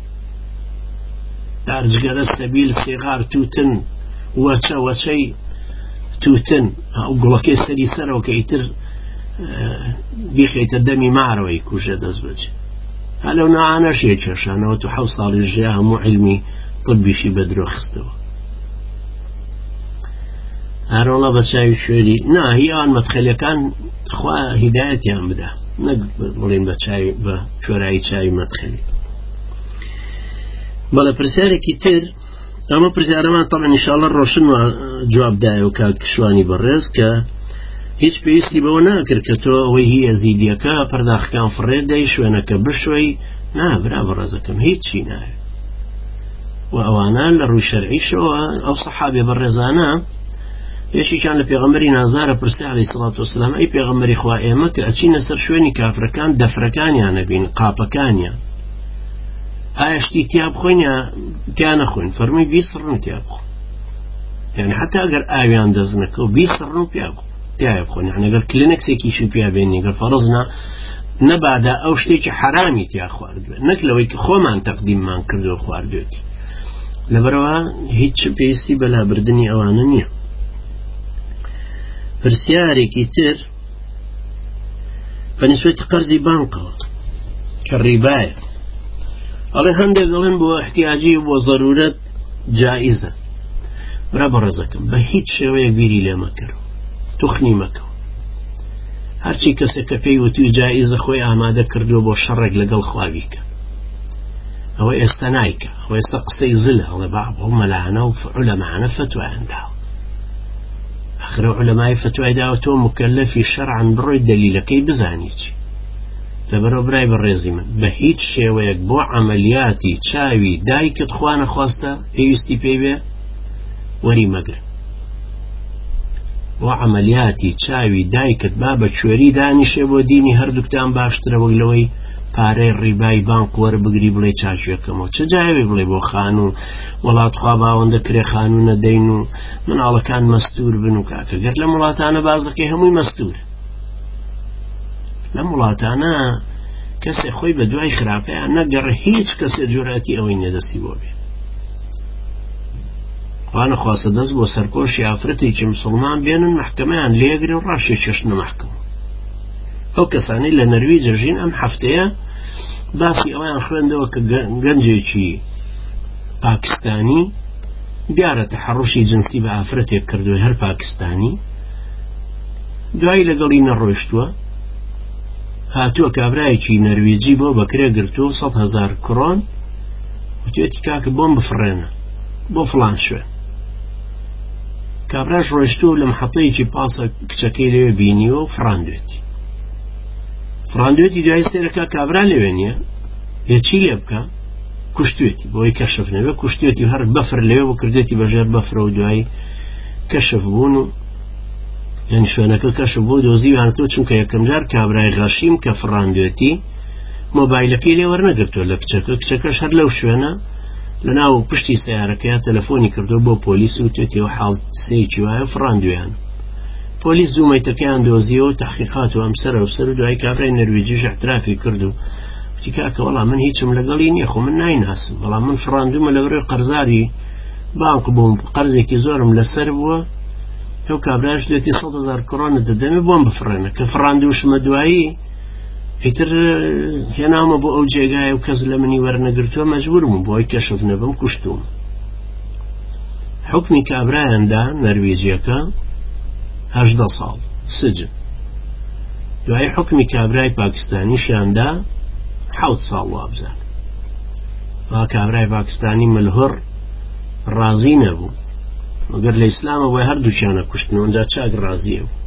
A: دارجگەرە سەبیل سێغار توتن وەچە وەچەی توتن ئەو گوڵەکەی سەری سەرەوە کە ئیتر بیخێتە دەمی مارەوەی کوژە دەست بەجێ هەلەو نەعانەشێ کێشانەوە تو حەوت ساڵی ژیا هەموو علمی طبیشی بەدرۆ خستەوە هەروەڵا بە چاوی شوێری نا هیان مەدخەلەکان خوا هیدایەتیان بدا نەک بڵێن بە چاوی بە کوێرایی چاوی مەدخەلی بەڵێ پرسیارێکی تر ئەمە پرسیارەمان تەڵەن ئینشاڵڵا ڕۆشن جوابدایە و کاک شوانی بەڕێز کە هیچ پێویستی بەوە ناکرد کە تۆ ئەوەی هی ئەزیدیەکە پەرداخەکان فڕێدەی شوێنەکە بشوەی نا برا بەڕێزەکەم هیچی ناوێت و ئەوانە لە ڕووی شەرعیشەوە ئەو سەحابێ بەڕێزانە یەشیشان لە پێغەمبەری نازدارە پرسێ عەلەیهی سەڵات وەسەلام ئەی پێغەمبەری خوا ئێمە کە ئەچینە سەر شوێنی کافرەکان دەفرەکانیان نەبین قاپەکانیان ئایا شتی تیا بخۆین یا تیا نەخۆین فەرمووی بیسڕن تیا بخۆن یعنی حتا ئەگەر ئاویان دەزنەکە و بیسڕن و پیا بخۆن تیا بخۆن یعنی ئەگەر کلێنەکسێکیشی پیا بێنی ئەگەر فەرەزنا نەبادا ئەو شتێکی حرامی تیا خواردوێت نەک لەوەی کە خۆمان تەقدیممان کردو و خواردوێتی لەبەرەوە هیچ پێویستی بەلابردنی ئەوانە نییە پرسیارێکی تر بەنسبەتی قەرزی بانکەوە کە ڕیبایە ئەڵێ هەندێک دەڵێن بۆ احتیاجی و بۆ ضرورەت جائزە برا بەڕێزەکەم بە هیچ شێوەیەک بیری لێ مەکەرەوە توخنی مەکەوە هەرچی کەسێک کە پێی وتوی جائزە خۆی ئامادە کردووە بۆ شەڕێک لەگەڵ خواویکە ئەوە ئێستا نایکە ئەوە ئێستا قسەی زل هەڵێ با بۆ مەلانە و عولەمانە فتوایان داوە ئەخرە عولەمای فتوای داوە تۆ مکەلەفی شەرعن بڕۆی دەلیلەکەی بزانی چی لەبەرەوە برای بەڕێزی من بە هیچ شێوەیەک بۆ عەمەلیاتی چاوی دایکت خوا نەخواستە پێویستی پێی بێ وەری مەگرە بۆ عەمەلیاتی چاوی دایکت با بە کوێری دانیشێ بۆ دینی هەردووکتان باشترە وەک لەوەی پارەی ڕیبای بانک وەربگری بڵێ چاچێکەمەوە چه جاوێ بڵێ بۆ خانوو وڵات خوا باوەندە کرێ خانوو نەدەین و مناڵەکان مەستور بن و کاکە گەر لە وڵاتانە بازەکەی هەمووی مەستور لەم وڵاتانە کەسێک خۆی بە دوای خراپەیان نەگەڕێ هیچ کەسێ جوراتی ئەوەی نەدەستی بۆ بێ خوا نەخواسە دەست بۆ سەرپۆشی ئافرەتێکی موسڵمان بێنن محکەمەیان لێگرێ و ڕاشێ چێشنە محکەمە ئەو کەسانەی لە نەرویج ژین ئەم هەفتەیە باسی ئەویان خوێندەوە کە گەنجێکی پاکستانی دیارە تەحەڕوشی جنسی بە ئافرەتێک کردووە هەر پاکستانی دوایی لەگەڵی نەڕۆیشتووە هاتووە کابرایەکی نەرویجی بۆ بەکرێ گرتووە سەد هەزار کڕۆن وتوێتی کاکە بۆم بفڕێنە بۆ فڵان شوێن کابراش ڕۆیشتووە لە محەطەیەکی پاسە کچەکەی لەوێ بینیوە و فڕاندوێتی فڕاندوێتی دوای سێرەکە کابرا لەوێ نییە هێچی لێ بکە کوشتوێتی بۆی کەشف نەبێ کوشتوێتی هەر بەفر لەوێ و کردێتی بەژێر بەفرە و دوای کەشف بوون و یعنی شوێنەکە کەشف بۆ دۆزیوانەوە چونکە یەکەم جار کابرای غەشیم کە فڕاندوێتی مۆبایلەکەی لێ وەرنەگرتووە لە کچەکە کچەکەش هەر لەو شوێنە لە ناو پشتی سیارەکەیە تەلەفۆنی کردو بۆ پۆلیس و توێتەوە حاڵسەیەکی وایە فڕاندویان پۆلیس زوومەیتەکەیان دۆزیەوە و تەحقیقات و ئەم سەرە و سەر و دوای کابرای نەرویجیش اعترافی کرد و وتی کاکە وەڵام من هیچم لەگەڵی نییە خۆ من نایناسم بەڵام من فڕاندومە لەبەرەوەی قەرزاری بانک بووم قەرزێکی زۆرم لەسەر بووە ئەو کابراش دوێتی سەد هەزار کڕۆنە دەدەمێ بۆم بفڕێنە کە فڕاندووشمە دوایی ئیتر هێنامە بۆ ئەو جێگایە و کەس لە منی وەرنەگرتووە مەجبورم بۆی کەشف نەبم کوشتوم حکمی کابرایاندا نەرویجیەکە هەژدە ساڵ سجن دوای حکمی کابرای پاکستانیشیاندا حوت ساڵ وابزان وا کابرای پاکستانی ملهۆر ڕازی نەبوو مەگەر لە ئیسلامە بۆی هەردووچیانە کوشتنەوە ئەوەنجا چاک ڕازیە بوو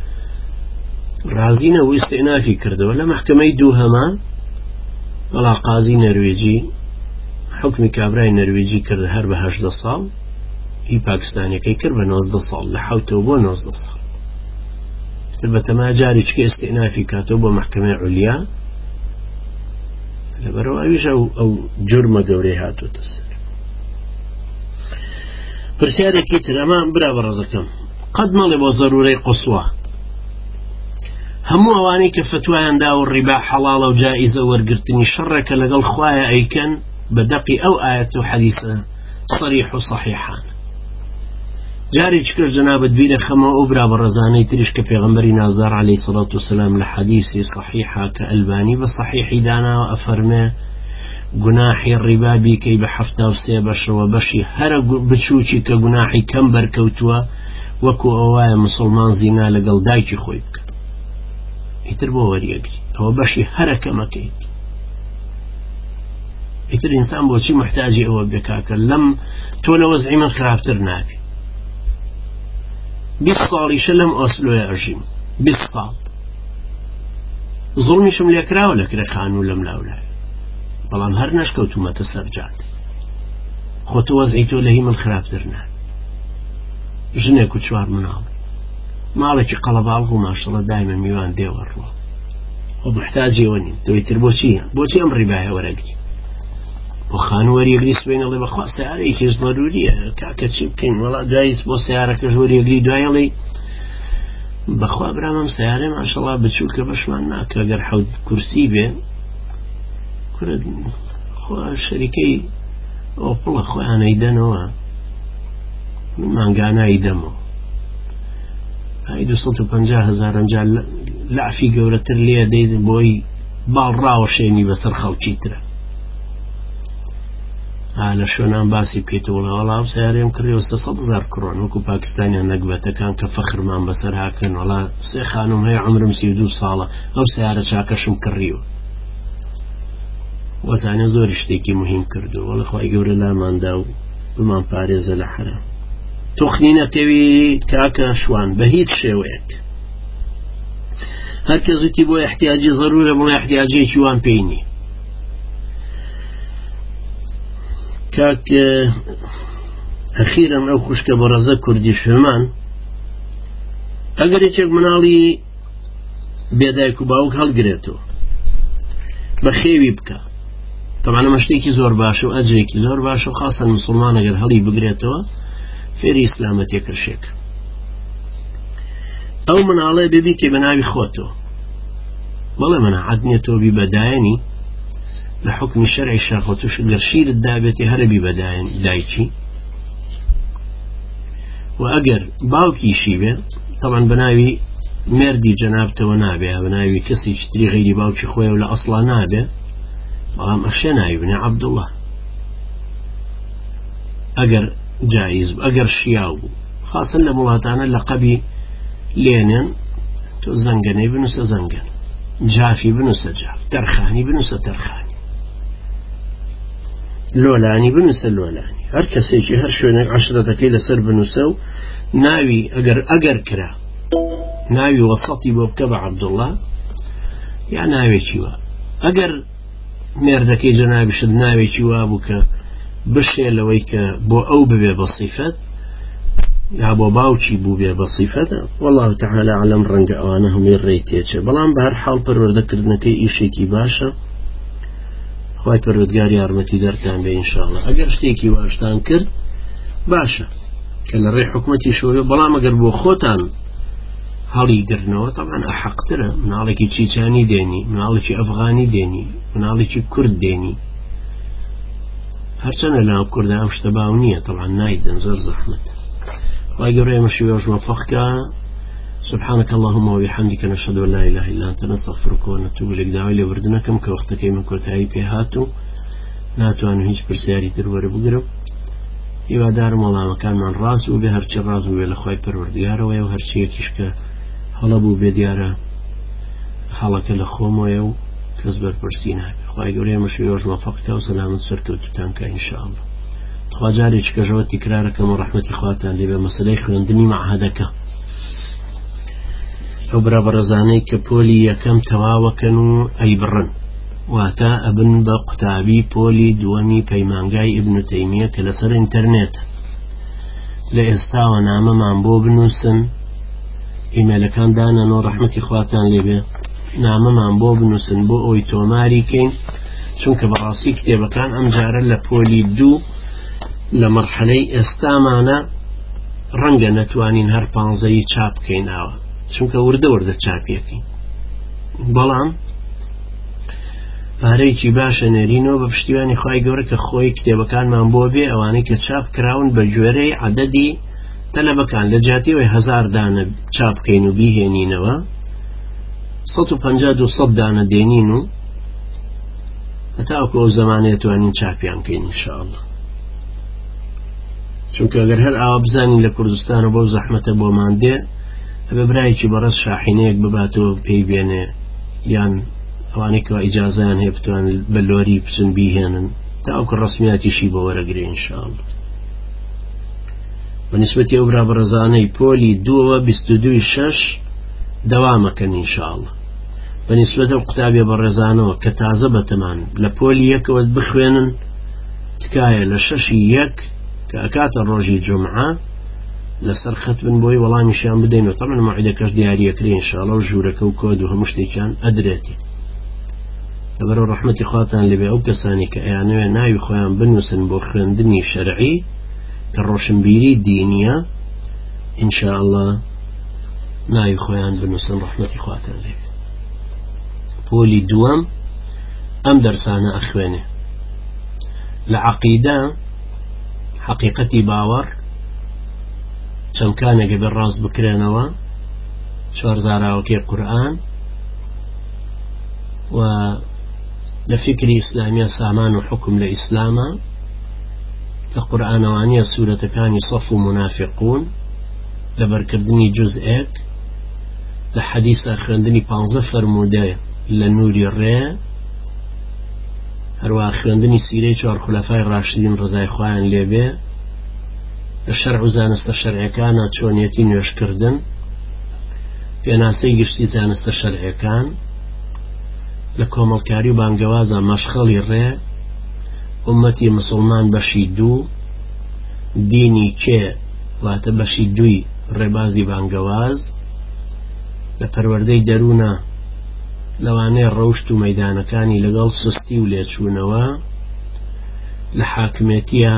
A: ڕازی نەبوو ئیستئینافی کردەوە لە مەحکەمەی دووهەما وەڵا قازی نەروێجی حکمی کابرای نەروێجی کرد هەر بە هەژدە ساڵ هی پاکستانیەکەی کرد بە نۆزدە ساڵ لە حوتەوە بۆ نۆزدە ساڵ تر بەتەما جارێککە ئیستئینافی کاتەوە بۆ مەحکەمەی عولیا لەبەرەوە ئەویش ئەو جورمە گەورەی هاتووەتە سەر پرسیارێکی تر ئەمە برا بەڕێزەکەم قەت مەڵێ بۆ زەرورەی قوسوا هەموو ئەوانەی کە فتوایان دا و ڕیبا حەڵاڵە و جائیزە وەرگرتنی شەڕێکە لەگەڵ خوایە ئەیکەن بە دەقی ئەو ئاەت و حەدیثە صریح و صحیحان جارێک کرد جەنابەت بیرە خەمە ئەو برا بەڕێزانەی تریش کە پێغەمبەری نازار عەلەیهی سەڵات وسەلام لە حەدیثی صحیحا کە ئەلبانی بە صحیحی داناوە ئەفەرمێ گوناحی ڕیبا بیکەی بە حەفتا و سێ بەشەوە بەشی هەرە بچووکی کە گوناحی کەم بەرکەوتووە وەکو ئەوایە مسلمان زینا لەگەڵ دایکی خۆی بکە ئیتر بۆ وەریەگری ئەوە بەشی هەرە کەمەکەیت ئیتر ئینسان بۆچی محتاجی ئەوە بێکاکە لەم تۆ لە وەزعی من خراپتر نابی بیست ساڵیشە لەم ئۆسلۆیە ئەژیم بیست ساڵ زوڵمیشم لێکراوە لە کرێخان و لەم لاولای بەڵام هەر نەشکەوتومەتە سەرجات خۆ تۆ وەزعی تۆ لە هی من خراپتر نابی ژنێک و چوار مناڵ ماڵێکی قەڵەباڵغ و ماشەڵە دایمە میوان دێوەڕوە خۆ محتاجی ئەوە نین تۆی تر بۆچیە بۆچی ئەم ڕیبایە وەرەگری بۆ خانوەریەگری سوێنەڵێ بەخوا سیارەیەکیش ضروریە کاکە چی بکەین وەڵا دواییس بۆ سیارەکەش وەریەگری دوایەڵێ بەخوا برامەم سیارێ ماشەڵا بچووکە بەشمان ناکە ئەگەر حەوت کورسی بێ کورە خوا شەریکەی ئۆپڵە خۆیان ئەیدەنەوە من مانگانایی دەمەوە هاي دو سەد و پەنجا هەزار ئەنجا لعفی گەورەتر لێ دەیت بۆی باڵ ڕاوەشێنی بەسەر خەڵکی ترە لە شوێنان باسی بکەیتەوە وەڵام سیارێم کڕیەوە سە سەد هەزار کڕۆن وەکو پاکستانیان نەکبەتەکان کە فەخرمان بەسەر هاکەن وەڵا سێ خانوم هەیە عمرم سی و دوو ساڵە ئەو سیارە چاکەشم کڕیوە وەزانە زۆری شتێکی مهم کردو وەڵا خوای گەورە لاماندا و بمان پارێزە لە حرام تۆخنی نەتەوی کاکە شوان بە هیچ شێوەیەک هەر کە زوتی بۆ احتیاجی ضرورە بڵێ احتیاجێکی وان پێی نییە کاک ئەخیرەن ئەو خوشکە بەڕەزە کوردی شوێمان ئەگەر یەکێک مناڵی بێدایک و باوک هەڵگرێتەوە بە خێوی بکە طبعا ئەمە شتێکی زۆر باشە و ئەجرێکی زۆر باشە و خاصەن موسڵمان ئەگەر هەڵی بگرێتەوە فێری ئیسلامەتیە کرشێک ئەو مناڵێ ببی کە بە ناوی خۆتەوە بەڵێ مەناعەت نییە تۆ بی بەدایەنی لە حکمی شەرعی شاخۆتوش گەر شیرت دابێتی هەرە بی بەدایەن دایکی و ئەگەر باوکیشی بێ طبعا بە ناوی مێردی جەنابتەوە نابێ بە ناوی کەسێکی تری غەیری باوکی خۆی و لە ئەسڵا نابێ بەڵام ئەشێ ناوی بنێ عەبدوڵڵا ئەگەر جایز بوو ئەگەر شیاو بوو خاصن لە وڵاتانە لەقەبی لێنێن تۆ زەنگەنەی بنووسە زەنگەن جافی بنووسە جاف تەرخانی بنووسە تەرخانی لۆلانی بنووسە لۆلانی هەر کەسێکی هەر شوێنێک عەشرەتەکەی لەسەر بنووسە و ناوی ئەگەر ئەگەر کرا ناوی وەسەڵی بۆ بکە بە عەبدوڵڵا یا ناوێکی وە ئەگەر مێردەکەی جەنابیشت ناوێکی وا بوو کە بشێ لەوەی کە بۆ ئەو ببێ بە صیفەت یا بۆ باوکی بوو بێ بە صیفەتە والله تعالى عەلەم ڕەنگە ئەوانە هەمووی ڕێی تێچێ بەڵام بە هەر حاڵ پەروەردەکردنەکەی ئیشێکی باشە خوای پەروەردگار یارمەتی دەرتان بێ ئینشاءالله ئەگەر شتێکی واشتان کرد باشە کە لە ڕێی حکومەتی شۆیە بەڵام ئەگەر بۆ خۆتان هەڵی گرنەوە طبعا ئەحەقترە مناڵێکی چیچانی دێنی مناڵێکی ئەفغانی دێنی مناڵێکی کورد دێنی هەرچەنە لەناو کوردە ئەم شتە باو نییە طبعا نایدەن زۆر زەحمەت خوای گەورە ئێمەشی وێژ مەوفەقکە سبحانك اللهم وبحمدك نشهد ان لا اله الا انت نستغفرك ونتوب اليك داوای لێبردنەکەم کە وەختەکەی من کۆتایی پێ هات و ناتوانم هیچ پرسیاری تر وەرە بگرم هیوادارم وەڵامەکانمان ڕاست و بێ هەرچی ڕاست بێ لە خوای پەروەردگارەوەیە و هەرچی یەکیش کە هەڵە بوو بێ دیارە هەڵەکە لە خۆمەوەیە و کەس بەرپرسی ناکە. خوای گەورەی مەشویۆش مەفەقکە و سەلامت سەرکەوتوتانکە ئینشاءالله. خوا جارێک کەژەوە تیکرارەکەم و ڕەحمەتی خواتان لێبێ مەسەلەی خوێندنی مەعهەدەکە. ئەو برا بەڕێزانەی کە پۆلی یەکەم تەواوەکەن و ئەیبڕن واتە ئەبن بە قوتابی پۆلی دووەمی پەیمانگای ئیبن تەیمیە کە لەسەر ئینتەرنێتە. لە ئێستاوە نامەمان بۆ بنووسن، ئیمێلەکان دانەنەوە ڕەحمەتی خواتان لێبێ، نامەمان بۆ بنووسن بۆ ئەوی تۆماری کەین، چونکە بەڕاستی کتێبەکان ئەم جارە لە پۆلی دوو لە مەرحەلەی ئێستامانە ڕەنگە نەتوانین هەر پانزەیی چاپ بکەینەوە، چونکە وردە وردە چاپیەکەین، بەڵام پارەیەکی باشە نێرینەوە بە پشتیوانی خوای گەورە کە خۆی کتێبەکانمان بۆ بێ ئەوانەی کە چاپ کراون بە گوێرەی عەدەدی تەلەبەکان لە جیاتیەوەی هەزار دانە چاپ بکەین و بیهێنینەوە، سەد و پەنجا دو سەد دانە دێنین و هەتاوەکو ئەو زەمانەیە توانین چاپیان بکەین ئینشاءالله. چونکە ئەگەر هەر ئاوا بزانین لە کوردستانە بەو زەحمەتە بۆمان دێ، ئەبێ برایەکی بەڕەس شاحینەیەک بباتەوە پێی بێنێ، یان ئەوانەی کەوا ئیجازەیان هەیە بتوانن بە لۆری بچن بیهێنن تاوەکو ڕەسمیاتیشی بۆ وەرەگرێ ئینشاءالله. بەنسبەتی ئەو برا بەڕێزانەی پۆلی دووەوە بیست و دووی شەش دەوامەکەن ئینشاءالله. بەنسبەت ئەو قوتابیە بەڕێزانەوە کە تازە بەتەمان لە پۆلی یەکەوە بخوێنن، تکایە لە شەشی یەک کە ئەکاتە ڕۆژی جومعە لەسەر خەت بن بۆی وەڵامیشیان بدەین و تەمەن مەعیدەکەش دیاریەکرێ ئینشاءالله و ژوورەکە و کۆد و هەموو شتێکیان ئەدرێتی. لەبەرەوە ڕەحمەتی خواتان لێبێ ئەو کەسانی کە ئەیانەوێ ناوی خۆیان بنووسن بۆ خوێندنی شەرعی کە ڕۆشنبیری دینیە، ئینشاءالله ناوی خۆیان بنووسن ڕەحمەتی خواتان لێبێ. پۆلی دووەم ئەم دەرسانە ئەخوێنێ لە عەقیدە حەقیقەتی باوەڕ چەمکانێکە بێ ڕاست بکرێنەوە، چوار زاراوەکەی قورئان و لە فکری ئیسلامیە سامان و حکم لە ئیسلامە، لە قورئانەوانیە سوورەتەکانی سەف و منافقون، لە بەرکردنی جوزئێک، لە حەدیثە خوێندنی پانزە فەرمودە لە نووری ڕێ، هەروە خوێندنی سیرەی چوار خولەفای ڕاشدین ڕزای خوایان لێبێ، لە شەرع و زانستە شەرعیەکانە چۆنیەتی نوێشکردن، پێناسەی گشتی زانستە شەرعیەکان، لە کۆمەڵکاری و بانگەوازە مەشخەڵی ڕێ، ئومەتی مسلمان بەشی دوو، دینی کێ واتە بەشی دووی ڕێبازی بانگەواز، لە پەروەردەی دەروونە لەوانەیە ڕەوشت و مەیدانەکانی لەگەڵ سستی و لێچوونەوە، لە حاکمێتیە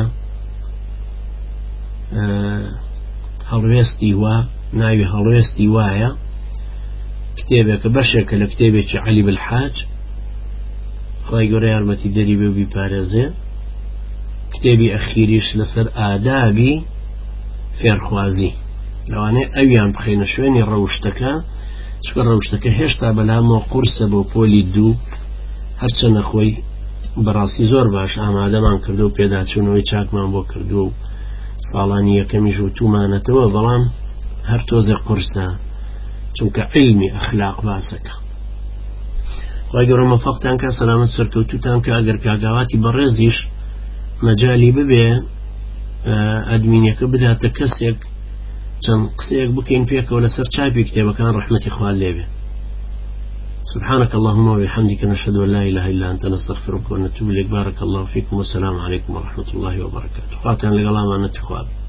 A: هەڵوێستی وا، ناوی هەڵوێستی وایە، کتێبێکە بەشێکە لە کتێبێکی عەلی بالحاج خوای گەورە یارمەتی دەری بێ و بیپارێزێ، کتێبی ئەخیریش لەسەر ئادابی فێرخوازی، لەوانەیە ئەویان بخەینە شوێنی ڕەوشتەکە، چکە ڕەوشتەکە هێشتا بەلامەوە قورسە بۆ پۆلی دوو، هەرچەنە خۆی بەڕاستی زۆر باش ئامادەمان کردو و پێداچوونەوەی چاکمان بۆ کردو و ساڵانی یەکەمیش و تومانەتەوە، بەڵام هەر تۆزێ قورسە چونکە علمی ئەخلاق باسەکە. خوای گەورە مەفەقتان کە، سەلامەت سەرکەوتوتان کە، ئەگەر کاگاواتی بەڕێزیش مەجالی ببێ ئەدمینیەکە بداتە کەسێک چەند قسەیەک بکەین پێکەوە لەسەر چاپی کتێبەکان ڕەحمەتی خوا لێبێ. سبحانك اللهم وبحمدك نشهد أن لا إله إلا أنت نستغفرك ونتوب إليك. بارك الله فيكم والسلام عليكم ورحمة الله وبركاته. خواتان لقلام أنت خواب